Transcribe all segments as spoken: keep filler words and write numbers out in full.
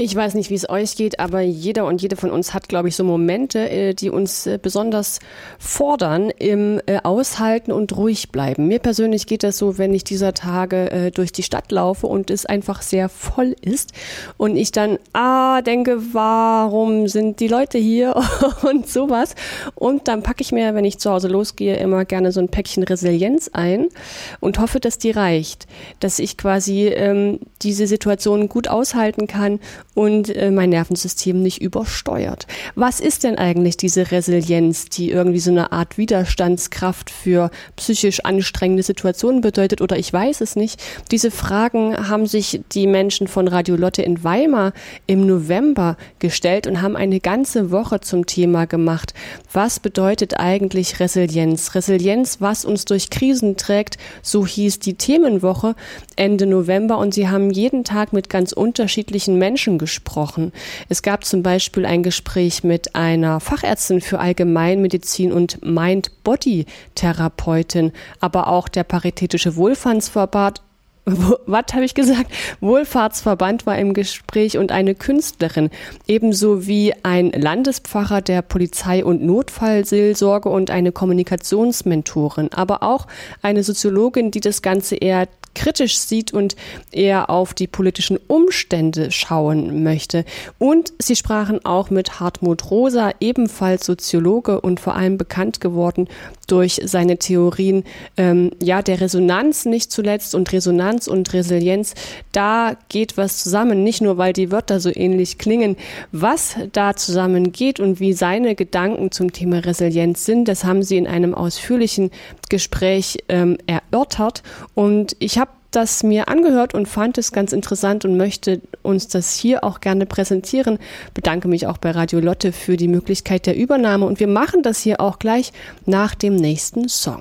Ich weiß nicht, wie es euch geht, aber jeder und jede von uns hat, glaube ich, so Momente, die uns besonders fordern im Aushalten und ruhig bleiben. Mir persönlich geht das so, wenn ich dieser Tage durch die Stadt laufe und es einfach sehr voll ist und ich dann ah denke, warum sind die Leute hier und sowas. Und dann packe ich mir, wenn ich zu Hause losgehe, immer gerne so ein Päckchen Resilienz ein und hoffe, dass die reicht, dass ich quasi ähm, diese Situation gut aushalten kann und äh, mein Nervensystem nicht übersteuert. Was ist denn eigentlich diese Resilienz, die irgendwie so eine Art Widerstandskraft für psychisch anstrengende Situationen bedeutet, oder ich weiß es nicht? Diese Fragen haben sich die Menschen von Radio Lotte in Weimar im November gestellt und haben eine ganze Woche zum Thema gemacht. Was bedeutet eigentlich Resilienz? Resilienz, was uns durch Krisen trägt, so hieß die Themenwoche Ende November, und sie haben jeden Tag mit ganz unterschiedlichen Menschen gesprochen. Es gab zum Beispiel ein Gespräch mit einer Fachärztin für Allgemeinmedizin und Mind-Body-Therapeutin, aber auch der Paritätische Wohlfahrtsverband Was habe ich gesagt? Wohlfahrtsverband war im Gespräch und eine Künstlerin, ebenso wie ein Landespfarrer der Polizei- und Notfallseelsorge und eine Kommunikationsmentorin, aber auch eine Soziologin, die das Ganze eher kritisch sieht und eher auf die politischen Umstände schauen möchte. Und sie sprachen auch mit Hartmut Rosa, ebenfalls Soziologe und vor allem bekannt geworden durch seine Theorien ähm, ja der Resonanz nicht zuletzt, und Resonanz und Resilienz, da geht was zusammen, nicht nur, weil die Wörter so ähnlich klingen. Was da zusammengeht und wie seine Gedanken zum Thema Resilienz sind, das haben sie in einem ausführlichen Gespräch ähm, erörtert, und ich habe das mir angehört und fand es ganz interessant und möchte uns das hier auch gerne präsentieren. Bedanke mich auch bei Radio Lotte für die Möglichkeit der Übernahme, und wir machen das hier auch gleich nach dem nächsten Song.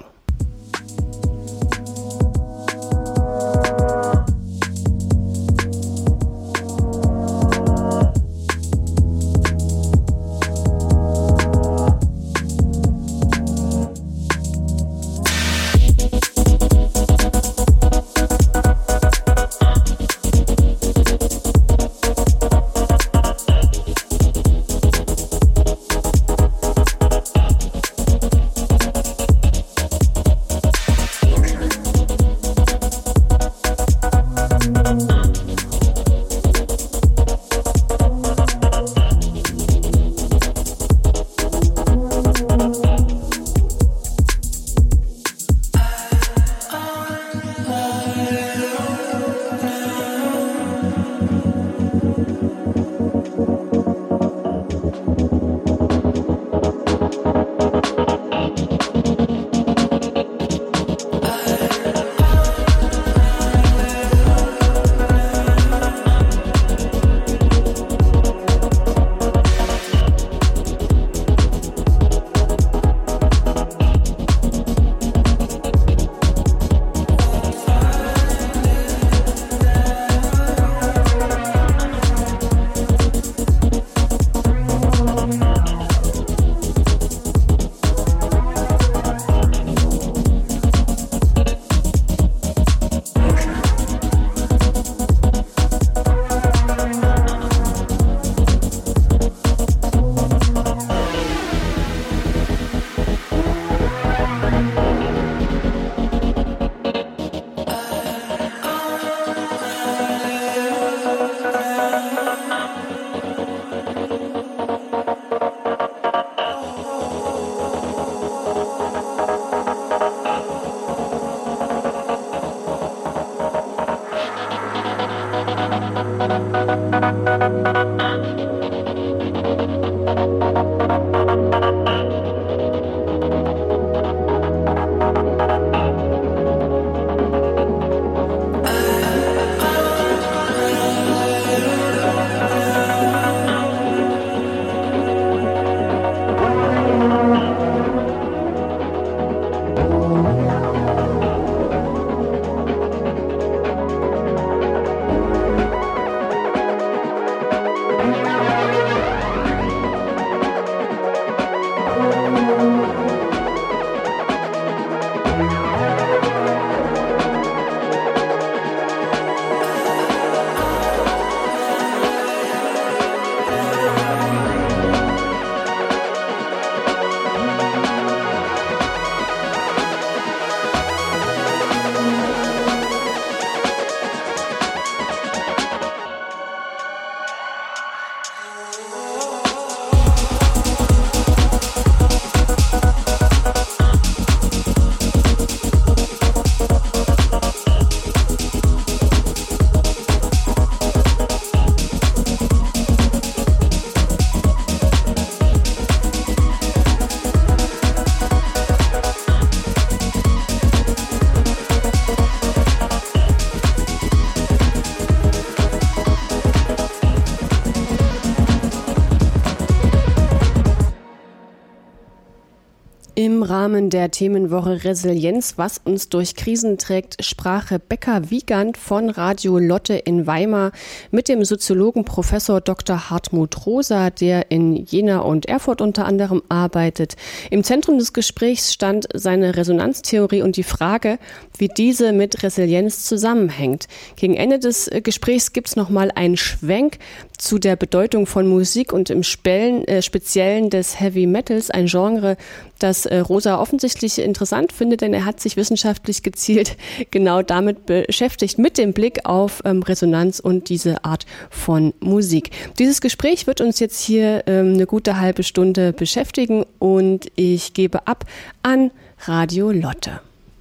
Im Rahmen der Themenwoche Resilienz, was uns durch Krisen trägt, sprach Rebecca Wiegand von Radio Lotte in Weimar mit dem Soziologen Professor Doktor Hartmut Rosa, der in Jena und Erfurt unter anderem arbeitet. Im Zentrum des Gesprächs stand seine Resonanztheorie und die Frage, wie diese mit Resilienz zusammenhängt. Gegen Ende des Gesprächs gibt es nochmal einen Schwenk zu der Bedeutung von Musik und im Spellen, äh, Speziellen des Heavy Metals, ein Genre, das äh, Rosa offensichtlich interessant findet, denn er hat sich wissenschaftlich gezielt genau damit beschäftigt, mit dem Blick auf ähm, Resonanz und diese Art von Musik. Dieses Gespräch wird uns jetzt hier ähm, eine gute halbe Stunde beschäftigen und ich gebe ab an Radio Lotte.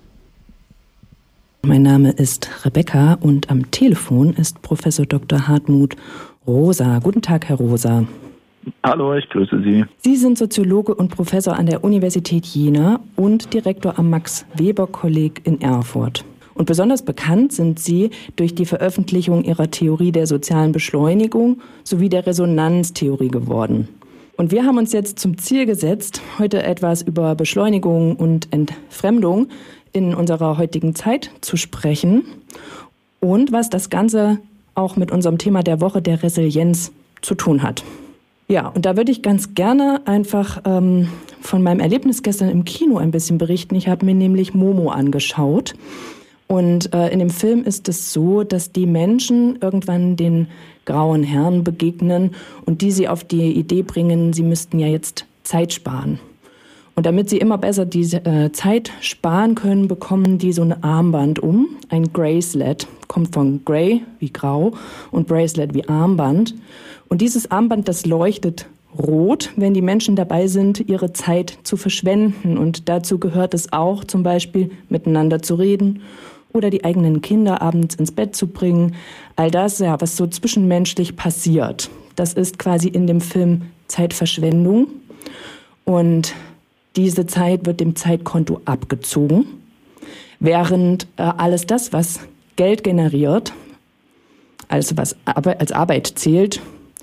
Mein Name ist Rebecca und am Telefon ist Professor Doktor Hartmut Rosa. Guten Tag, Herr Rosa. Hallo, ich grüße Sie. Sie sind Soziologe und Professor an der Universität Jena und Direktor am Max-Weber-Kolleg in Erfurt. Und besonders bekannt sind Sie durch die Veröffentlichung Ihrer Theorie der sozialen Beschleunigung sowie der Resonanztheorie geworden. Und wir haben uns jetzt zum Ziel gesetzt, heute etwas über Beschleunigung und Entfremdung in unserer heutigen Zeit zu sprechen und was das Ganze auch mit unserem Thema der Woche der Resilienz zu tun hat. Ja, und da würde ich ganz gerne einfach ähm, von meinem Erlebnis gestern im Kino ein bisschen berichten. Ich habe mir nämlich Momo angeschaut und äh, in dem Film ist es so, dass die Menschen irgendwann den grauen Herren begegnen und die sie auf die Idee bringen, sie müssten ja jetzt Zeit sparen. Und damit sie immer besser diese äh, Zeit sparen können, bekommen die so ein Armband um. Ein Bracelet, kommt von Grey wie grau und Bracelet wie Armband. Und dieses Armband, das leuchtet rot, wenn die Menschen dabei sind, ihre Zeit zu verschwenden. Und dazu gehört es auch zum Beispiel, miteinander zu reden oder die eigenen Kinder abends ins Bett zu bringen. All das, ja, was so zwischenmenschlich passiert, das ist quasi in dem Film Zeitverschwendung. Und diese Zeit wird dem Zeitkonto abgezogen, während äh, alles das, was Geld generiert, also was Arbe- als Arbeit zählt,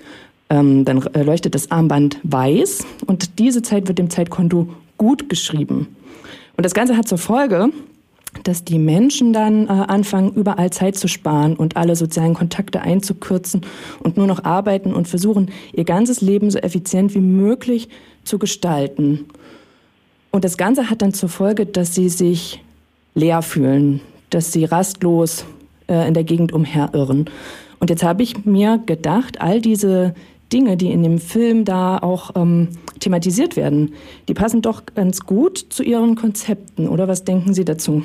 ähm, dann äh, leuchtet das Armband weiß und diese Zeit wird dem Zeitkonto gut geschrieben. Und das Ganze hat zur Folge, dass die Menschen dann äh, anfangen, überall Zeit zu sparen und alle sozialen Kontakte einzukürzen und nur noch arbeiten und versuchen, ihr ganzes Leben so effizient wie möglich zu gestalten. Und das Ganze hat dann zur Folge, dass sie sich leer fühlen, dass sie rastlos äh, in der Gegend umherirren. Und jetzt habe ich mir gedacht, all diese Dinge, die in dem Film da auch ähm, thematisiert werden, die passen doch ganz gut zu Ihren Konzepten, oder was denken Sie dazu?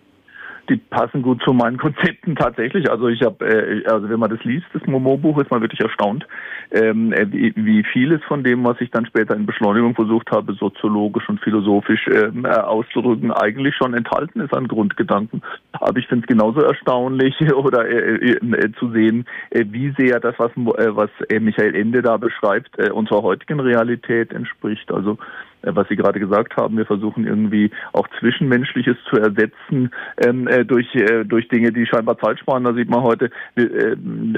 Die passen gut zu meinen Konzepten tatsächlich. Also ich habe, äh, also wenn man das liest, das Momo-Buch, ist man wirklich erstaunt, ähm, wie, wie vieles von dem, was ich dann später in Beschleunigung versucht habe, soziologisch und philosophisch ähm, äh, auszudrücken, eigentlich schon enthalten ist an Grundgedanken. Aber ich finde es genauso erstaunlich oder äh, äh, zu sehen, äh, wie sehr das, was, äh, was äh, Michael Ende da beschreibt, äh, unserer heutigen Realität entspricht. Also was Sie gerade gesagt haben, wir versuchen irgendwie auch Zwischenmenschliches zu ersetzen ähm, äh, durch äh, durch Dinge, die scheinbar Zeit sparen. Da sieht man heute, äh,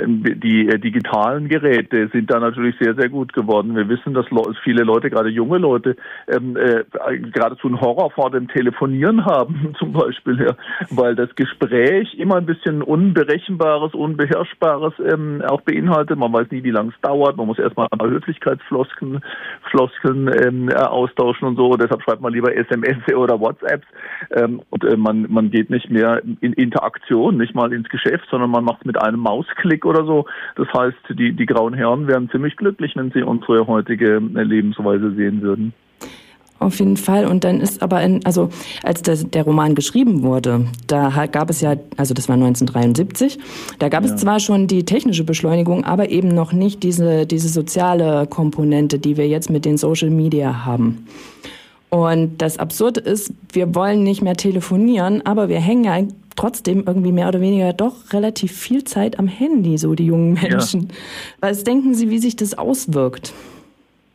die äh, digitalen Geräte sind da natürlich sehr, sehr gut geworden. Wir wissen, dass le- viele Leute, gerade junge Leute, ähm, äh, geradezu einen Horror vor dem Telefonieren haben, zum Beispiel, ja, weil das Gespräch immer ein bisschen Unberechenbares, Unbeherrschbares ähm, auch beinhaltet. Man weiß nie, wie lange es dauert. Man muss erstmal Höflichkeitsfloskeln Floskeln, ähm, aus austauschen und so, deshalb schreibt man lieber S M S oder WhatsApps ähm, und äh, man man geht nicht mehr in Interaktion, nicht mal ins Geschäft, sondern man macht es mit einem Mausklick oder so. Das heißt, die die grauen Herren wären ziemlich glücklich, wenn sie unsere heutige Lebensweise sehen würden. Auf jeden Fall. Und dann ist aber, in, also als das, der Roman geschrieben wurde, da gab es ja, also das war neunzehnhundertdreiundsiebzig, da gab ja. es zwar schon die technische Beschleunigung, aber eben noch nicht diese, diese soziale Komponente, die wir jetzt mit den Social Media haben. Und das Absurde ist, wir wollen nicht mehr telefonieren, aber wir hängen ja trotzdem irgendwie mehr oder weniger doch relativ viel Zeit am Handy, so die jungen Menschen. Ja. Was denken Sie, wie sich das auswirkt?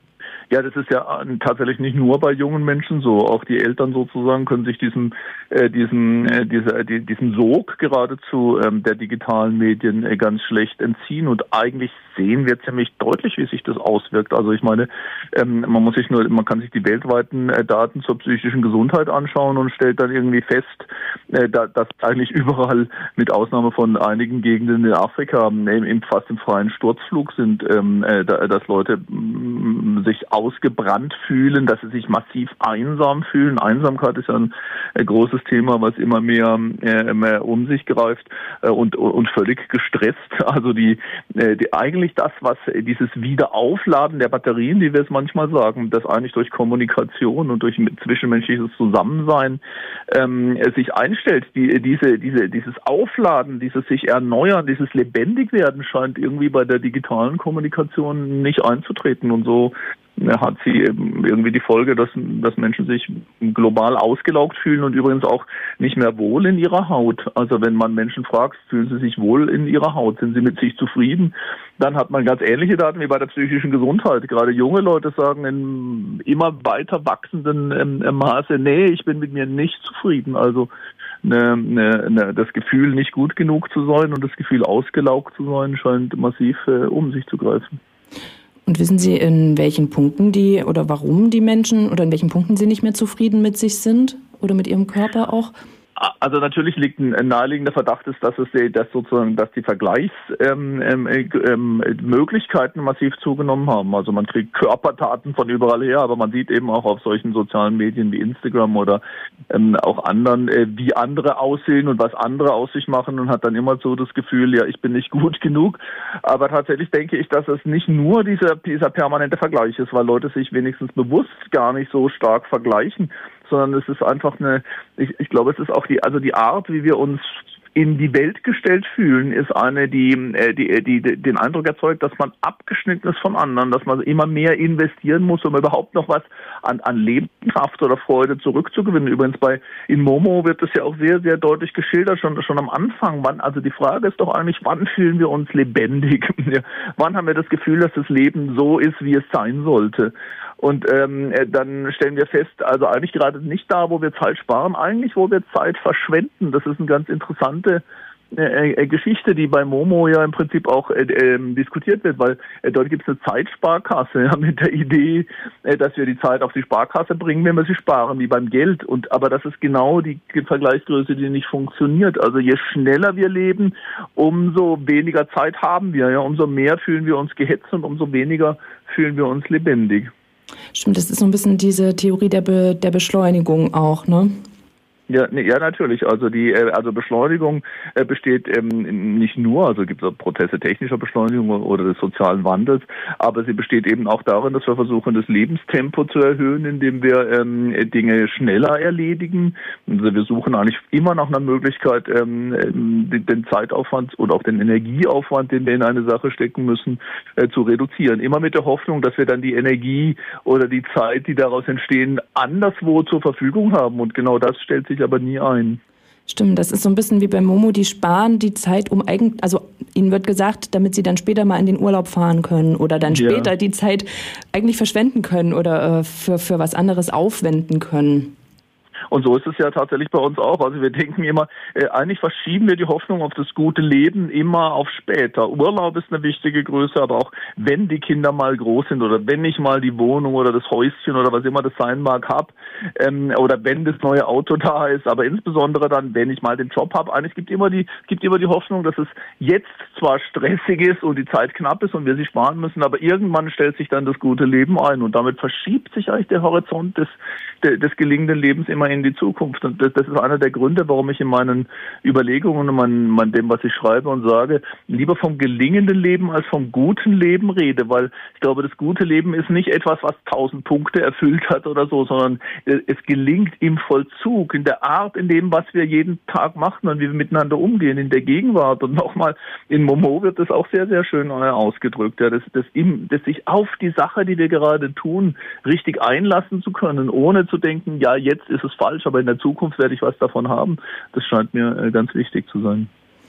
Ja, das ist ja tatsächlich nicht nur bei jungen Menschen so. Auch die Eltern sozusagen können sich diesem, äh, diesem, äh, dieser, die, diesem Sog geradezu ähm, der digitalen Medien äh, ganz schlecht entziehen. Und eigentlich sehen wir ziemlich deutlich, wie sich das auswirkt. Also ich meine, ähm, man muss sich nur, man kann sich die weltweiten äh, Daten zur psychischen Gesundheit anschauen und stellt dann irgendwie fest, äh, da, dass eigentlich überall, mit Ausnahme von einigen Gegenden in Afrika, äh, fast im freien Sturzflug sind, ähm, äh, da, dass Leute mh, sich ausgebrannt fühlen, dass sie sich massiv einsam fühlen. Einsamkeit ist ja ein äh, großes Thema, was immer mehr, äh, mehr um sich greift äh, und, und völlig gestresst. Also die, äh, die eigentlich das, was äh, dieses Wiederaufladen der Batterien, wie wir es manchmal sagen, das eigentlich durch Kommunikation und durch zwischenmenschliches Zusammensein ähm, sich einstellt. Die, diese, diese, dieses Aufladen, dieses sich erneuern, dieses Lebendigwerden scheint irgendwie bei der digitalen Kommunikation nicht einzutreten. Und so hat sie irgendwie die Folge, dass, dass Menschen sich global ausgelaugt fühlen und übrigens auch nicht mehr wohl in ihrer Haut. Also wenn man Menschen fragt, fühlen sie sich wohl in ihrer Haut, sind sie mit sich zufrieden, dann hat man ganz ähnliche Daten wie bei der psychischen Gesundheit. Gerade junge Leute sagen in immer weiter wachsenden ähm, Maße, nee, ich bin mit mir nicht zufrieden. Also ne, ne, ne, das Gefühl, nicht gut genug zu sein und das Gefühl, ausgelaugt zu sein, scheint massiv äh, um sich zu greifen. Und wissen Sie, in welchen Punkten die oder warum die Menschen oder in welchen Punkten sie nicht mehr zufrieden mit sich sind oder mit ihrem Körper auch? Also natürlich liegt ein naheliegender Verdacht, ist, dass es dass sozusagen, dass die Vergleichsmöglichkeiten ähm, ähm, massiv zugenommen haben. Also man kriegt Körperdaten von überall her, aber man sieht eben auch auf solchen sozialen Medien wie Instagram oder ähm, auch anderen, äh, wie andere aussehen und was andere aus sich machen und hat dann immer so das Gefühl, ja, ich bin nicht gut genug. Aber tatsächlich denke ich, dass es nicht nur dieser, dieser permanente Vergleich ist, weil Leute sich wenigstens bewusst gar nicht so stark vergleichen, sondern es ist einfach eine, ich, ich glaube, es ist auch die, also die Art, wie wir uns in die Welt gestellt fühlen, ist eine, die, die, die, die den Eindruck erzeugt, dass man abgeschnitten ist von anderen, dass man immer mehr investieren muss, um überhaupt noch was an, an Lebenskraft oder Freude zurückzugewinnen. Übrigens bei, in Momo wird das ja auch sehr, sehr deutlich geschildert, schon, schon am Anfang. Wann, also die Frage ist doch eigentlich, wann fühlen wir uns lebendig? Ja, wann haben wir das Gefühl, dass das Leben so ist, wie es sein sollte? Und ähm, dann stellen wir fest, also eigentlich gerade nicht da, wo wir Zeit sparen, eigentlich wo wir Zeit verschwenden. Das ist eine ganz interessante äh, äh, Geschichte, die bei Momo ja im Prinzip auch äh, äh, diskutiert wird, weil äh, dort gibt es eine Zeitsparkasse, ja, mit der Idee, äh, dass wir die Zeit auf die Sparkasse bringen, wenn wir sie sparen, wie beim Geld. Und aber das ist genau die Vergleichsgröße, die nicht funktioniert. Also je schneller wir leben, umso weniger Zeit haben wir, ja, umso mehr fühlen wir uns gehetzt und umso weniger fühlen wir uns lebendig. Stimmt, das ist so ein bisschen diese Theorie der, Be- der Beschleunigung auch, ne? Ja, ne, ja, natürlich. Also die, also Beschleunigung äh, besteht ähm, nicht nur, also gibt es Prozesse technischer Beschleunigung oder des sozialen Wandels, aber sie besteht eben auch darin, dass wir versuchen, das Lebenstempo zu erhöhen, indem wir ähm, Dinge schneller erledigen. Also wir suchen eigentlich immer nach einer Möglichkeit, ähm, den, den Zeitaufwand und auch den Energieaufwand, den wir in eine Sache stecken müssen, äh, zu reduzieren. Immer mit der Hoffnung, dass wir dann die Energie oder die Zeit, die daraus entstehen, anderswo zur Verfügung haben. Und genau das stellt sich aber nie ein. Stimmt, das ist so ein bisschen wie bei Momo, die sparen die Zeit, um eigentlich, also ihnen wird gesagt, damit sie dann später mal in den Urlaub fahren können oder dann später ja. die Zeit eigentlich verschwenden können oder äh, für, für was anderes aufwenden können. Und so ist es ja tatsächlich bei uns auch. Also wir denken immer, äh, eigentlich verschieben wir die Hoffnung auf das gute Leben immer auf später. Urlaub ist eine wichtige Größe, aber auch wenn die Kinder mal groß sind oder wenn ich mal die Wohnung oder das Häuschen oder was immer das sein mag habe ähm, oder wenn das neue Auto da ist, aber insbesondere dann, wenn ich mal den Job habe. Eigentlich gibt immer die gibt immer die Hoffnung, dass es jetzt zwar stressig ist und die Zeit knapp ist und wir sie sparen müssen, aber irgendwann stellt sich dann das gute Leben ein und damit verschiebt sich eigentlich der Horizont des, des, des gelingenden Lebens immer in die Zukunft. Und das, das ist einer der Gründe, warum ich in meinen Überlegungen und mein, mein, dem, was ich schreibe und sage, lieber vom gelingenden Leben als vom guten Leben rede, weil ich glaube, das gute Leben ist nicht etwas, was tausend Punkte erfüllt hat oder so, sondern es gelingt im Vollzug, in der Art, in dem, was wir jeden Tag machen und wie wir miteinander umgehen, in der Gegenwart. Und nochmal, in Momo wird das auch sehr, sehr schön ausgedrückt, ja, das, das, im, das sich auf die Sache, die wir gerade tun, richtig einlassen zu können, ohne zu denken, ja, jetzt ist es falsch, aber in der Zukunft werde ich was davon haben. Das scheint mir ganz wichtig zu sein.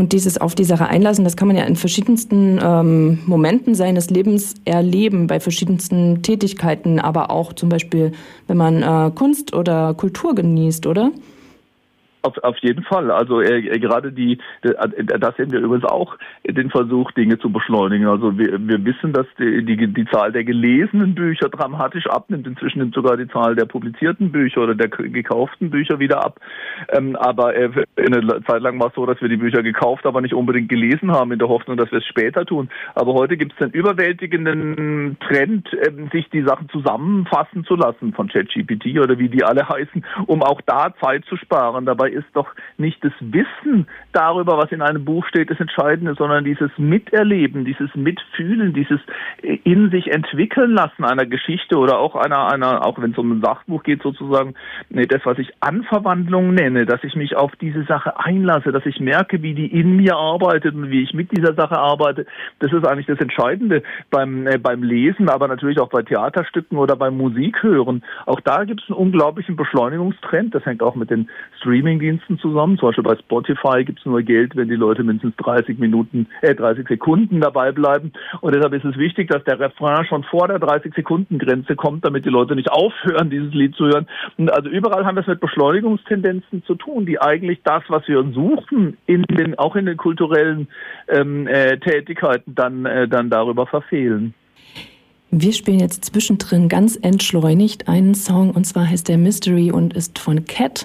Und dieses auf die Sache einlassen, das kann man ja in verschiedensten ähm, Momenten seines Lebens erleben, bei verschiedensten Tätigkeiten, aber auch zum Beispiel, wenn man äh, Kunst oder Kultur genießt, oder? Auf, auf jeden Fall. Also äh, gerade die, äh, das sehen wir übrigens auch, den Versuch, Dinge zu beschleunigen. Also wir, wir wissen, dass die, die, die Zahl der gelesenen Bücher dramatisch abnimmt. Inzwischen nimmt sogar die Zahl der publizierten Bücher oder der gekauften Bücher wieder ab. Ähm, aber äh, eine Zeit lang war es so, dass wir die Bücher gekauft, aber nicht unbedingt gelesen haben, in der Hoffnung, dass wir es später tun. Aber heute gibt es den überwältigenden Trend, äh, sich die Sachen zusammenfassen zu lassen von ChatGPT oder wie die alle heißen, um auch da Zeit zu sparen. Dabei ist doch nicht das Wissen darüber, was in einem Buch steht, das Entscheidende, sondern dieses Miterleben, dieses Mitfühlen, dieses in sich entwickeln lassen einer Geschichte oder auch einer, einer, auch wenn es um ein Sachbuch geht sozusagen, das, was ich Anverwandlung nenne, dass ich mich auf diese Sache einlasse, dass ich merke, wie die in mir arbeitet und wie ich mit dieser Sache arbeite. Das ist eigentlich das Entscheidende beim, äh, beim Lesen, aber natürlich auch bei Theaterstücken oder beim Musikhören. Auch da gibt es einen unglaublichen Beschleunigungstrend. Das hängt auch mit den Streaming Diensten zusammen. Zum Beispiel bei Spotify gibt es nur Geld, wenn die Leute mindestens dreißig Minuten, äh, dreißig Sekunden dabei bleiben. Und deshalb ist es wichtig, dass der Refrain schon vor der dreißig Sekunden Grenze kommt, damit die Leute nicht aufhören, dieses Lied zu hören. Und also überall haben wir es mit Beschleunigungstendenzen zu tun, die eigentlich das, was wir suchen, in den, auch in den kulturellen ähm, äh, Tätigkeiten dann, äh, dann darüber verfehlen. Wir spielen jetzt zwischendrin ganz entschleunigt einen Song, und zwar heißt der Mystery und ist von Cat.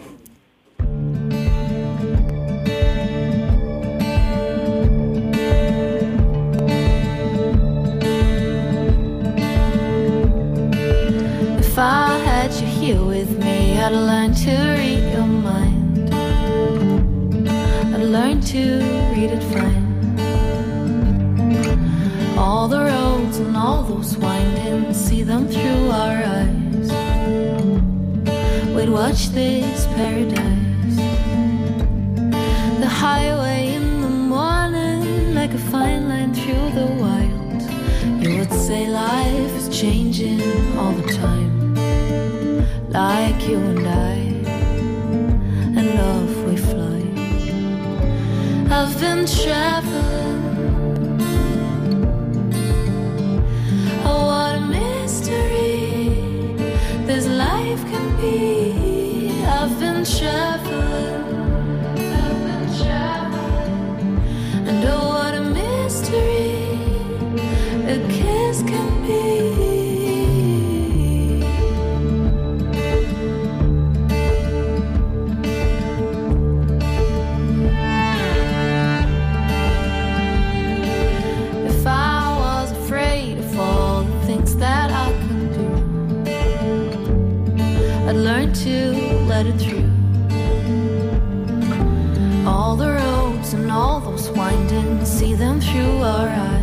If I had you here with me, I'd learn to read your mind. I'd learn to read it fine. All the roads and all those windings, see them through our eyes. We'd watch this paradise. The highway in the morning, like a fine line through the wild. You would say life is changing all the time, like you and I, and off we fly. I've been traveling, oh what a mystery this life can be. I've been traveling, I've been traveling, and oh what a mystery a kiss can be. If I was afraid of all the things that I could do, I'd learn to let it through. All the roads and all those windings, see them through our eyes.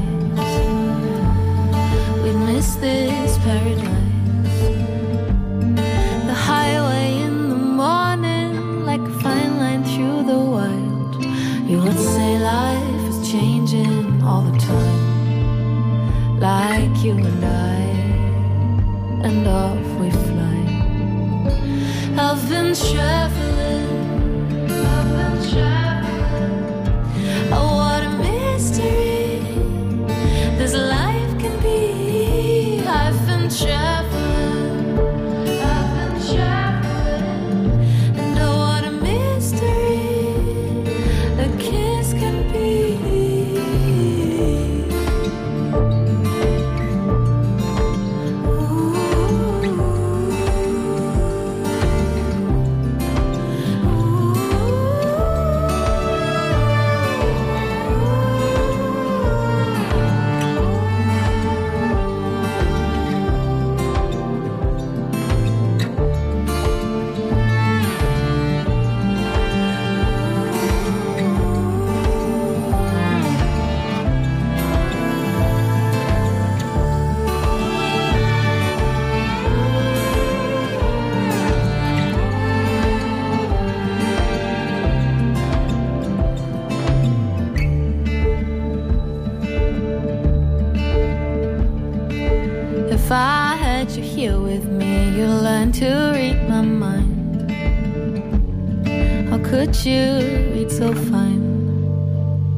Miss this paradise. The highway in the morning, like a fine line through the wild. You would say life is changing all the time, like you and I, and off we fly. I've been traveling, I've been traveling. Oh what a mystery this life can be. I've been traveling, I've been traveling, and oh what a mystery a kiss can be. Ooh. If I had you here with me, you'd learn to read my mind. How could you read so fine?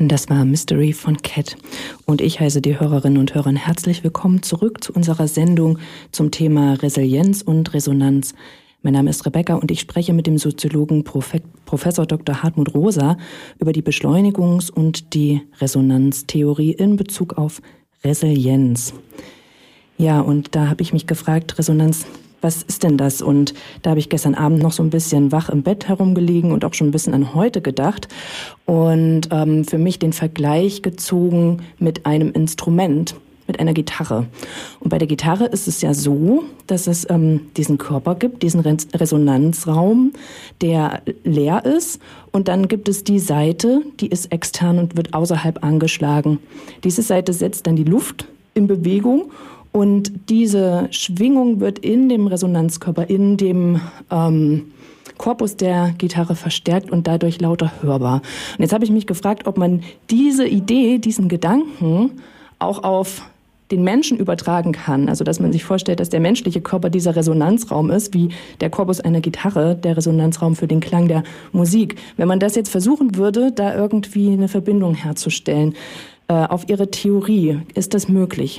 Das war Mystery von Cat. Und ich heiße die Hörerinnen und Hörer herzlich willkommen zurück zu unserer Sendung zum Thema Resilienz und Resonanz. Mein Name ist Rebecca und ich spreche mit dem Soziologen Prof. Professor Doktor Hartmut Rosa über die Beschleunigungs- und die Resonanztheorie in Bezug auf Resilienz. Ja, und da habe ich mich gefragt, Resonanz, was ist denn das? Und da habe ich gestern Abend noch so ein bisschen wach im Bett herumgelegen und auch schon ein bisschen an heute gedacht und ähm, für mich den Vergleich gezogen mit einem Instrument, mit einer Gitarre. Und bei der Gitarre ist es ja so, dass es ähm, diesen Körper gibt, diesen Res- Resonanzraum, der leer ist. Und dann gibt es die Saite, die ist extern und wird außerhalb angeschlagen. Diese Saite setzt dann die Luft in Bewegung. Und diese Schwingung wird in dem Resonanzkörper, in dem ähm, Korpus der Gitarre verstärkt und dadurch lauter hörbar. Und jetzt habe ich mich gefragt, ob man diese Idee, diesen Gedanken auch auf den Menschen übertragen kann. Also dass man sich vorstellt, dass der menschliche Körper dieser Resonanzraum ist, wie der Korpus einer Gitarre, der Resonanzraum für den Klang der Musik. Wenn man das jetzt versuchen würde, da irgendwie eine Verbindung herzustellen, äh, auf Ihre Theorie, ist das möglich?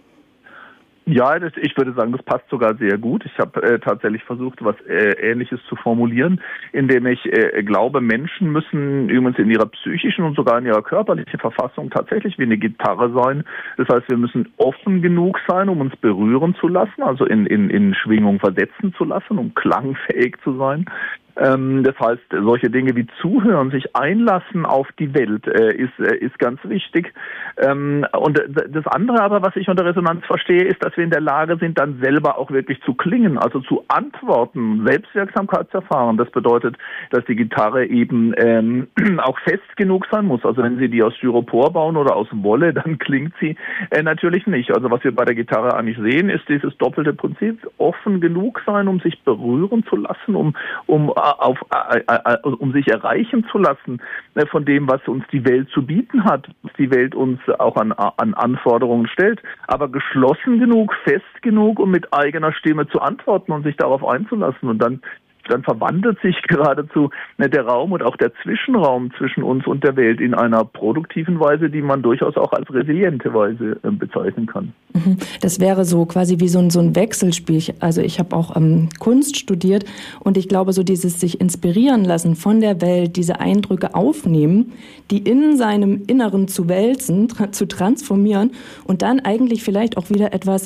Ja, das, ich würde sagen, das passt sogar sehr gut. Ich habe äh, tatsächlich versucht, was äh, Ähnliches zu formulieren, indem ich äh, glaube, Menschen müssen übrigens in ihrer psychischen und sogar in ihrer körperlichen Verfassung tatsächlich wie eine Gitarre sein. Das heißt, wir müssen offen genug sein, um uns berühren zu lassen, also in, in, in Schwingung versetzen zu lassen, um klangfähig zu sein. Ähm, das heißt, solche Dinge wie Zuhören, sich einlassen auf die Welt, äh, ist, äh, ist ganz wichtig. Ähm, und das andere aber, was ich unter Resonanz verstehe, ist, dass wir in der Lage sind, dann selber auch wirklich zu klingen, also zu antworten, Selbstwirksamkeit zu erfahren. Das bedeutet, dass die Gitarre eben ähm, auch fest genug sein muss. Also wenn Sie die aus Styropor bauen oder aus Wolle, dann klingt sie äh, natürlich nicht. Also was wir bei der Gitarre eigentlich sehen, ist dieses doppelte Prinzip, offen genug sein, um sich berühren zu lassen, um, um Auf, äh, äh, um sich erreichen zu lassen äh, von dem, was uns die Welt zu bieten hat, was die Welt uns auch an, an Anforderungen stellt, aber geschlossen genug, fest genug, um mit eigener Stimme zu antworten und sich darauf einzulassen. Und dann dann verwandelt sich geradezu ne, der Raum und auch der Zwischenraum zwischen uns und der Welt in einer produktiven Weise, die man durchaus auch als resiliente Weise äh, bezeichnen kann. Das wäre so quasi wie so ein, so ein Wechselspiel. Also ich habe auch ähm, Kunst studiert und ich glaube, so dieses sich inspirieren lassen von der Welt, diese Eindrücke aufnehmen, die in seinem Inneren zu wälzen, tra- zu transformieren und dann eigentlich vielleicht auch wieder etwas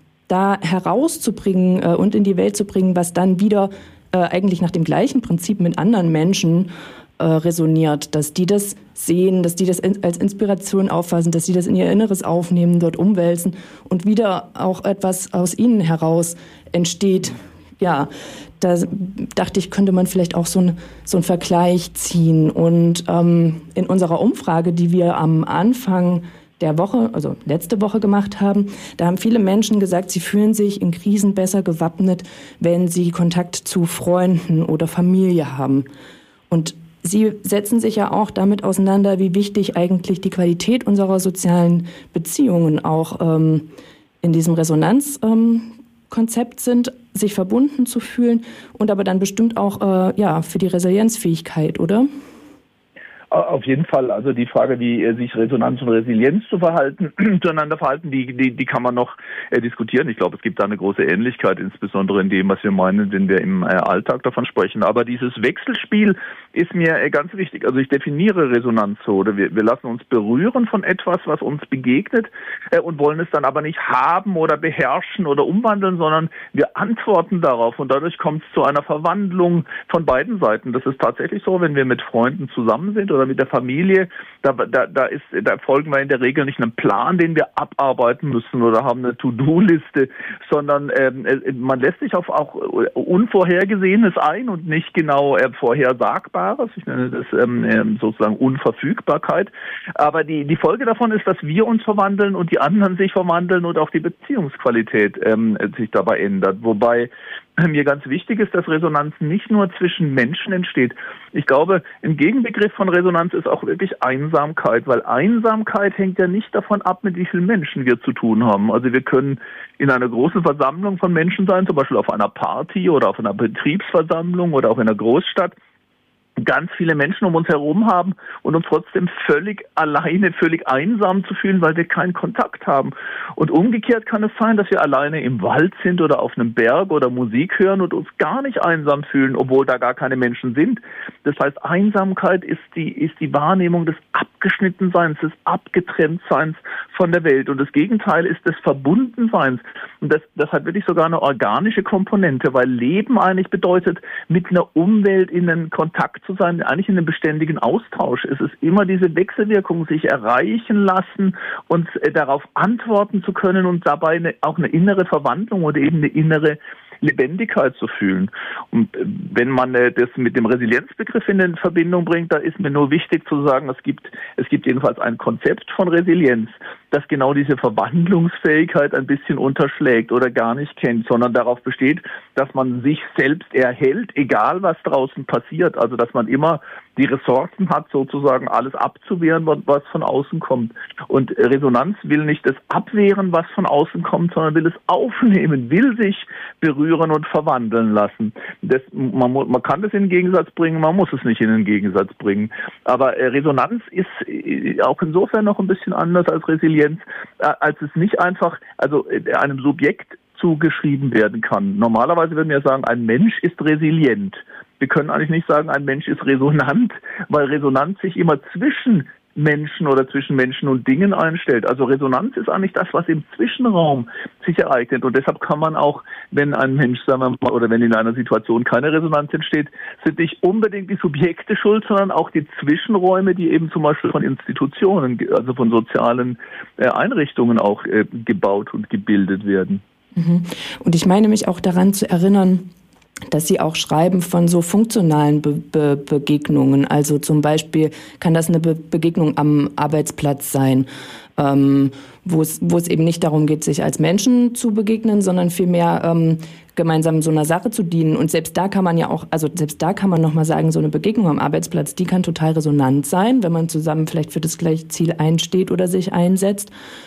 da herauszubringen äh, und in die Welt zu bringen, was dann wieder äh, eigentlich nach dem gleichen Prinzip mit anderen Menschen äh, resoniert, dass die das sehen, dass die das in, als Inspiration auffassen, dass sie das in ihr Inneres aufnehmen, dort umwälzen und wieder auch etwas aus ihnen heraus entsteht. Ja, da dachte ich, könnte man vielleicht auch so, ein, so einen Vergleich ziehen. Und ähm, in unserer Umfrage, die wir am Anfang der Woche, also letzte Woche gemacht haben, da haben viele Menschen gesagt, sie fühlen sich in Krisen besser gewappnet, wenn sie Kontakt zu Freunden oder Familie haben. Und Sie setzen sich ja auch damit auseinander, wie wichtig eigentlich die Qualität unserer sozialen Beziehungen auch ähm, in diesem Resonanzkonzept ähm, sind, sich verbunden zu fühlen und aber dann bestimmt auch äh, ja für die Resilienzfähigkeit, oder? Auf jeden Fall. Also die Frage, wie sich Resonanz und Resilienz zu verhalten, zueinander verhalten, die, die, die kann man noch äh, diskutieren. Ich glaube, es gibt da eine große Ähnlichkeit, insbesondere in dem, was wir meinen, wenn wir im äh, Alltag davon sprechen. Aber dieses Wechselspiel ist mir äh, ganz wichtig. Also ich definiere Resonanz so, oder wir, wir lassen uns berühren von etwas, was uns begegnet äh, und wollen es dann aber nicht haben oder beherrschen oder umwandeln, sondern wir antworten darauf und dadurch kommt es zu einer Verwandlung von beiden Seiten. Das ist tatsächlich so, wenn wir mit Freunden zusammen sind oder mit der Familie, da, da, da, ist, da folgen wir in der Regel nicht einem Plan, den wir abarbeiten müssen oder haben eine To-Do-Liste, sondern ähm, man lässt sich auf auch Unvorhergesehenes ein und nicht genau äh, Vorhersagbares. Ich nenne das ähm, sozusagen Unverfügbarkeit. Aber die, die Folge davon ist, dass wir uns verwandeln und die anderen sich verwandeln und auch die Beziehungsqualität ähm, sich dabei ändert. Wobei mir ganz wichtig ist, dass Resonanz nicht nur zwischen Menschen entsteht. Ich glaube, ein Gegenbegriff von Resonanz ist auch wirklich Einsamkeit, weil Einsamkeit hängt ja nicht davon ab, mit wie vielen Menschen wir zu tun haben. Also wir können in einer großen Versammlung von Menschen sein, zum Beispiel auf einer Party oder auf einer Betriebsversammlung oder auch in einer Großstadt. ganz viele Menschen um uns herum haben und uns trotzdem völlig alleine, völlig einsam zu fühlen, weil wir keinen Kontakt haben. Und umgekehrt kann es sein, dass wir alleine im Wald sind oder auf einem Berg oder Musik hören und uns gar nicht einsam fühlen, obwohl da gar keine Menschen sind. Das heißt, Einsamkeit ist die, ist die Wahrnehmung des Abgeschnittenseins, des Abgetrenntseins von der Welt. Und das Gegenteil ist des Verbundenseins. Und das, das hat wirklich sogar eine organische Komponente, weil Leben eigentlich bedeutet, mit einer Umwelt in einen Kontakt zu sein, eigentlich in einem beständigen Austausch. Es ist immer diese Wechselwirkung, sich erreichen lassen und äh, darauf antworten zu können und dabei eine, auch eine innere Verwandlung oder eben eine innere Lebendigkeit zu fühlen. Und äh, wenn man äh, das mit dem Resilienzbegriff in Verbindung bringt, da ist mir nur wichtig zu sagen, es gibt, es gibt jedenfalls ein Konzept von Resilienz, das genau diese Verwandlungsfähigkeit ein bisschen unterschlägt oder gar nicht kennt, sondern darauf besteht, dass man sich selbst erhält, egal was draußen passiert. Also dass man immer die Ressourcen hat, sozusagen alles abzuwehren, was von außen kommt. Und Resonanz will nicht das abwehren, was von außen kommt, sondern will es aufnehmen, will sich berühren und verwandeln lassen. Das, man, man kann das in den Gegensatz bringen, man muss es nicht in den Gegensatz bringen. Aber Resonanz ist auch insofern noch ein bisschen anders als Resilienz, als es nicht einfach, also einem Subjekt zugeschrieben werden kann. Normalerweise würden wir sagen, ein Mensch ist resilient. Wir können eigentlich nicht sagen, ein Mensch ist resonant, weil Resonanz sich immer zwischen Menschen oder zwischen Menschen und Dingen einstellt. Also Resonanz ist eigentlich das, was im Zwischenraum sich ereignet. Und deshalb kann man auch, wenn ein Mensch, sagen wir mal, oder wenn in einer Situation keine Resonanz entsteht, sind nicht unbedingt die Subjekte schuld, sondern auch die Zwischenräume, die eben zum Beispiel von Institutionen, also von sozialen äh, Einrichtungen auch äh, gebaut und gebildet werden. Und ich meine mich auch daran zu erinnern, dass Sie auch schreiben von so funktionalen Be- Be- Begegnungen. Also zum Beispiel kann das eine Be- Begegnung am Arbeitsplatz sein, ähm, wo es, wo es eben nicht darum geht, sich als Menschen zu begegnen, sondern vielmehr ähm, gemeinsam so einer Sache zu dienen. Und selbst da kann man ja auch, also selbst da kann man nochmal sagen, so eine Begegnung am Arbeitsplatz, die kann total resonant sein, wenn man zusammen vielleicht für das gleiche Ziel einsteht oder sich einsetzt.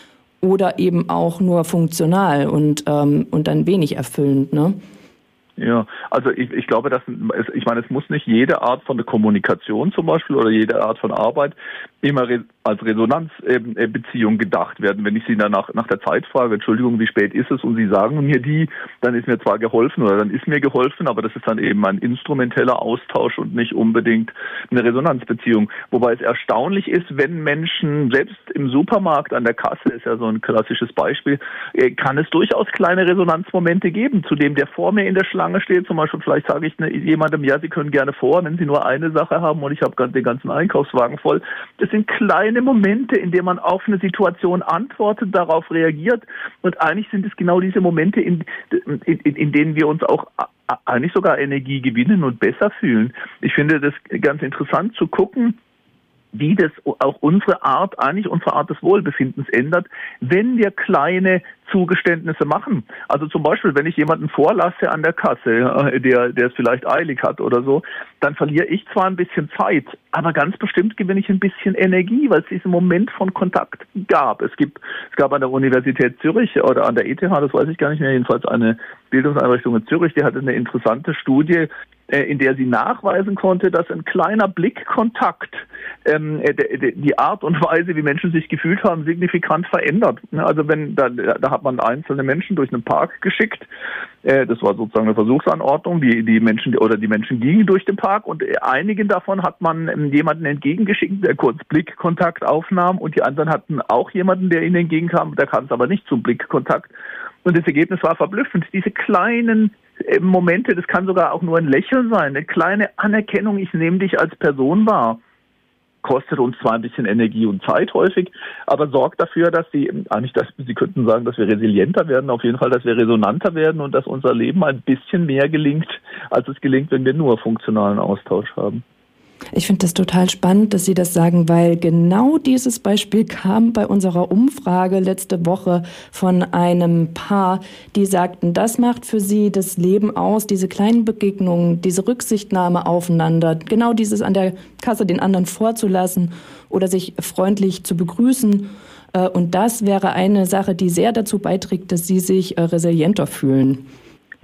Oder eben auch nur funktional und, ähm, und dann wenig erfüllend, ne? Ja, also ich, ich glaube, dass ich meine, es muss nicht jede Art von der Kommunikation zum Beispiel oder jede Art von Arbeit immer re, als Resonanzbeziehung äh, gedacht werden. Wenn ich Sie dann nach, nach der Zeit frage, Entschuldigung, wie spät ist es, und Sie sagen mir die, dann ist mir zwar geholfen oder dann ist mir geholfen, aber das ist dann eben ein instrumenteller Austausch und nicht unbedingt eine Resonanzbeziehung. Wobei es erstaunlich ist, wenn Menschen, selbst im Supermarkt an der Kasse, ist ja so ein klassisches Beispiel, äh, kann es durchaus kleine Resonanzmomente geben, zu dem der vor mir in der Schlange steht, zum Beispiel, vielleicht sage ich ne, jemandem, ja, Sie können gerne vor, wenn Sie nur eine Sache haben und ich habe den ganzen Einkaufswagen voll. Das sind kleine Momente, in denen man auf eine Situation antwortet, darauf reagiert, und eigentlich sind es genau diese Momente, in, in, in denen wir uns auch eigentlich sogar Energie gewinnen und besser fühlen. Ich finde das ganz interessant zu gucken, wie das auch unsere Art, eigentlich unsere Art des Wohlbefindens ändert, wenn wir kleine Zugeständnisse machen. Also zum Beispiel, wenn ich jemanden vorlasse an der Kasse, der, der es vielleicht eilig hat oder so, dann verliere ich zwar ein bisschen Zeit, aber ganz bestimmt gewinne ich ein bisschen Energie, weil es diesen Moment von Kontakt gab. Es gibt, es gab an der Universität Zürich oder an der E T H, das weiß ich gar nicht mehr, jedenfalls eine Bildungseinrichtung in Zürich, die hatte eine interessante Studie, in der sie nachweisen konnte, dass ein kleiner Blickkontakt ähm, die Art und Weise, wie Menschen sich gefühlt haben, signifikant verändert. Also wenn da, da hat man einzelne Menschen durch einen Park geschickt. Äh, das war sozusagen eine Versuchsanordnung. Die die Menschen oder die Menschen gingen durch den Park und einigen davon hat man jemanden entgegengeschickt, der kurz Blickkontakt aufnahm, und die anderen hatten auch jemanden, der ihnen entgegenkam. Der kam es aber nicht zum Blickkontakt. Und das Ergebnis war verblüffend. Diese kleinen Momente, das kann sogar auch nur ein Lächeln sein, eine kleine Anerkennung, ich nehme dich als Person wahr, kostet uns zwar ein bisschen Energie und Zeit häufig, aber sorgt dafür, dass sie, eigentlich, dass Sie könnten sagen, dass wir resilienter werden, auf jeden Fall, dass wir resonanter werden und dass unser Leben ein bisschen mehr gelingt, als es gelingt, wenn wir nur funktionalen Austausch haben. Ich finde das total spannend, dass Sie das sagen, weil genau dieses Beispiel kam bei unserer Umfrage letzte Woche von einem Paar, die sagten, das macht für sie das Leben aus, diese kleinen Begegnungen, diese Rücksichtnahme aufeinander, genau dieses an der Kasse den anderen vorzulassen oder sich freundlich zu begrüßen. Und das wäre eine Sache, die sehr dazu beiträgt, dass sie sich resilienter fühlen.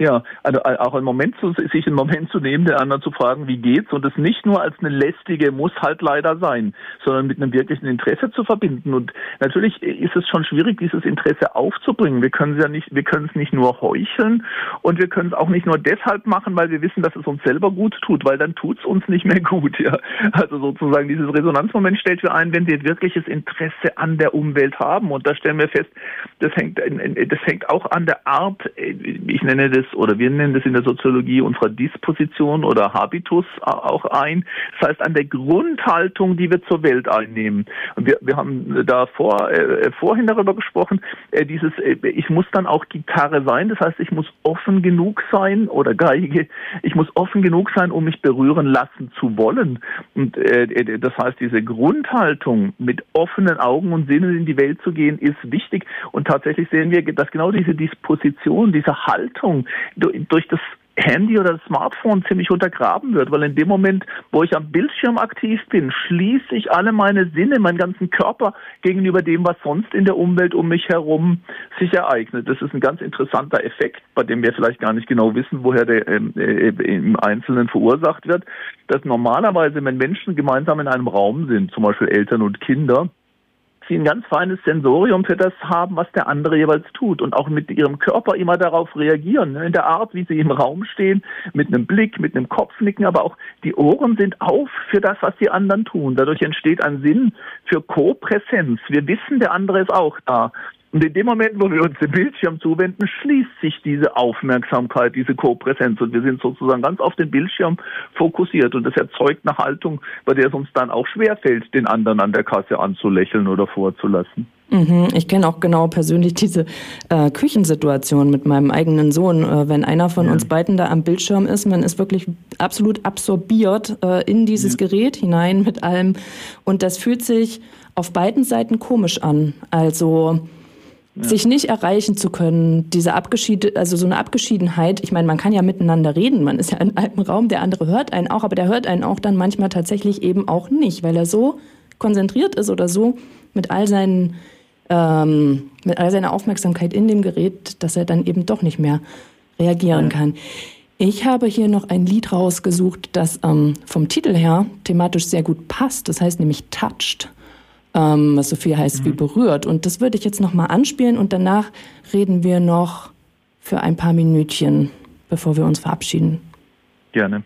Ja, also auch einen Moment zu, sich einen Moment zu nehmen, den anderen zu fragen, wie geht's, und es nicht nur als eine lästige muss halt leider sein, sondern mit einem wirklichen Interesse zu verbinden. Und natürlich ist es schon schwierig, dieses Interesse aufzubringen. Wir können es ja nicht, wir können es nicht nur heucheln, und wir können es auch nicht nur deshalb machen, weil wir wissen, dass es uns selber gut tut, weil dann tut's uns nicht mehr gut. Ja, also sozusagen dieses Resonanzmoment stellt wir ein, wenn wir wirkliches Interesse an der Umwelt haben. Und da stellen wir fest, das hängt, das hängt auch an der Art, ich nenne das, oder wir nennen das in der Soziologie unserer Disposition oder Habitus auch ein. Das heißt, an der Grundhaltung, die wir zur Welt einnehmen. Und wir, wir haben da vor, äh, vorhin darüber gesprochen, äh, dieses, äh, ich muss dann auch Gitarre sein, das heißt, ich muss offen genug sein, oder Geige, ich muss offen genug sein, um mich berühren lassen zu wollen. Und äh, das heißt, diese Grundhaltung, mit offenen Augen und Sinnen in die Welt zu gehen, ist wichtig. Und tatsächlich sehen wir, dass genau diese Disposition, diese Haltung durch das Handy oder das Smartphone ziemlich untergraben wird, weil in dem Moment, wo ich am Bildschirm aktiv bin, schließe ich alle meine Sinne, meinen ganzen Körper gegenüber dem, was sonst in der Umwelt um mich herum sich ereignet. Das ist ein ganz interessanter Effekt, bei dem wir vielleicht gar nicht genau wissen, woher der äh, im Einzelnen verursacht wird, dass normalerweise, wenn Menschen gemeinsam in einem Raum sind, zum Beispiel Eltern und Kinder, sie ein ganz feines Sensorium für das haben, was der andere jeweils tut, und auch mit ihrem Körper immer darauf reagieren, in der Art, wie sie im Raum stehen, mit einem Blick, mit einem Kopfnicken, aber auch die Ohren sind auf für das, was die anderen tun. Dadurch entsteht ein Sinn für Kopräsenz. Wir wissen, der andere ist auch da. Und in dem Moment, wo wir uns dem Bildschirm zuwenden, schließt sich diese Aufmerksamkeit, diese Kopräsenz, und wir sind sozusagen ganz auf den Bildschirm fokussiert, und das erzeugt eine Haltung, bei der es uns dann auch schwerfällt, den anderen an der Kasse anzulächeln oder vorzulassen. Mhm, ich kenne auch genau persönlich diese äh, Küchensituation mit meinem eigenen Sohn. Äh, wenn einer von ja. uns beiden da am Bildschirm ist, man ist wirklich absolut absorbiert äh, in dieses ja. Gerät hinein mit allem, und das fühlt sich auf beiden Seiten komisch an. Also Ja. sich nicht erreichen zu können, diese Abgeschied, also so eine Abgeschiedenheit. Ich meine, man kann ja miteinander reden, man ist ja in einem Raum, der andere hört einen auch, aber der hört einen auch dann manchmal tatsächlich eben auch nicht, weil er so konzentriert ist oder so mit all seinen, ähm, mit all seiner Aufmerksamkeit in dem Gerät, dass er dann eben doch nicht mehr reagieren ja. kann. Ich habe hier noch ein Lied rausgesucht, das ähm, vom Titel her thematisch sehr gut passt. Das heißt nämlich Touched. Ähm, was so viel heißt mhm. wie berührt. Und das würde ich jetzt nochmal anspielen, und danach reden wir noch für ein paar Minütchen, bevor wir uns verabschieden. Gerne.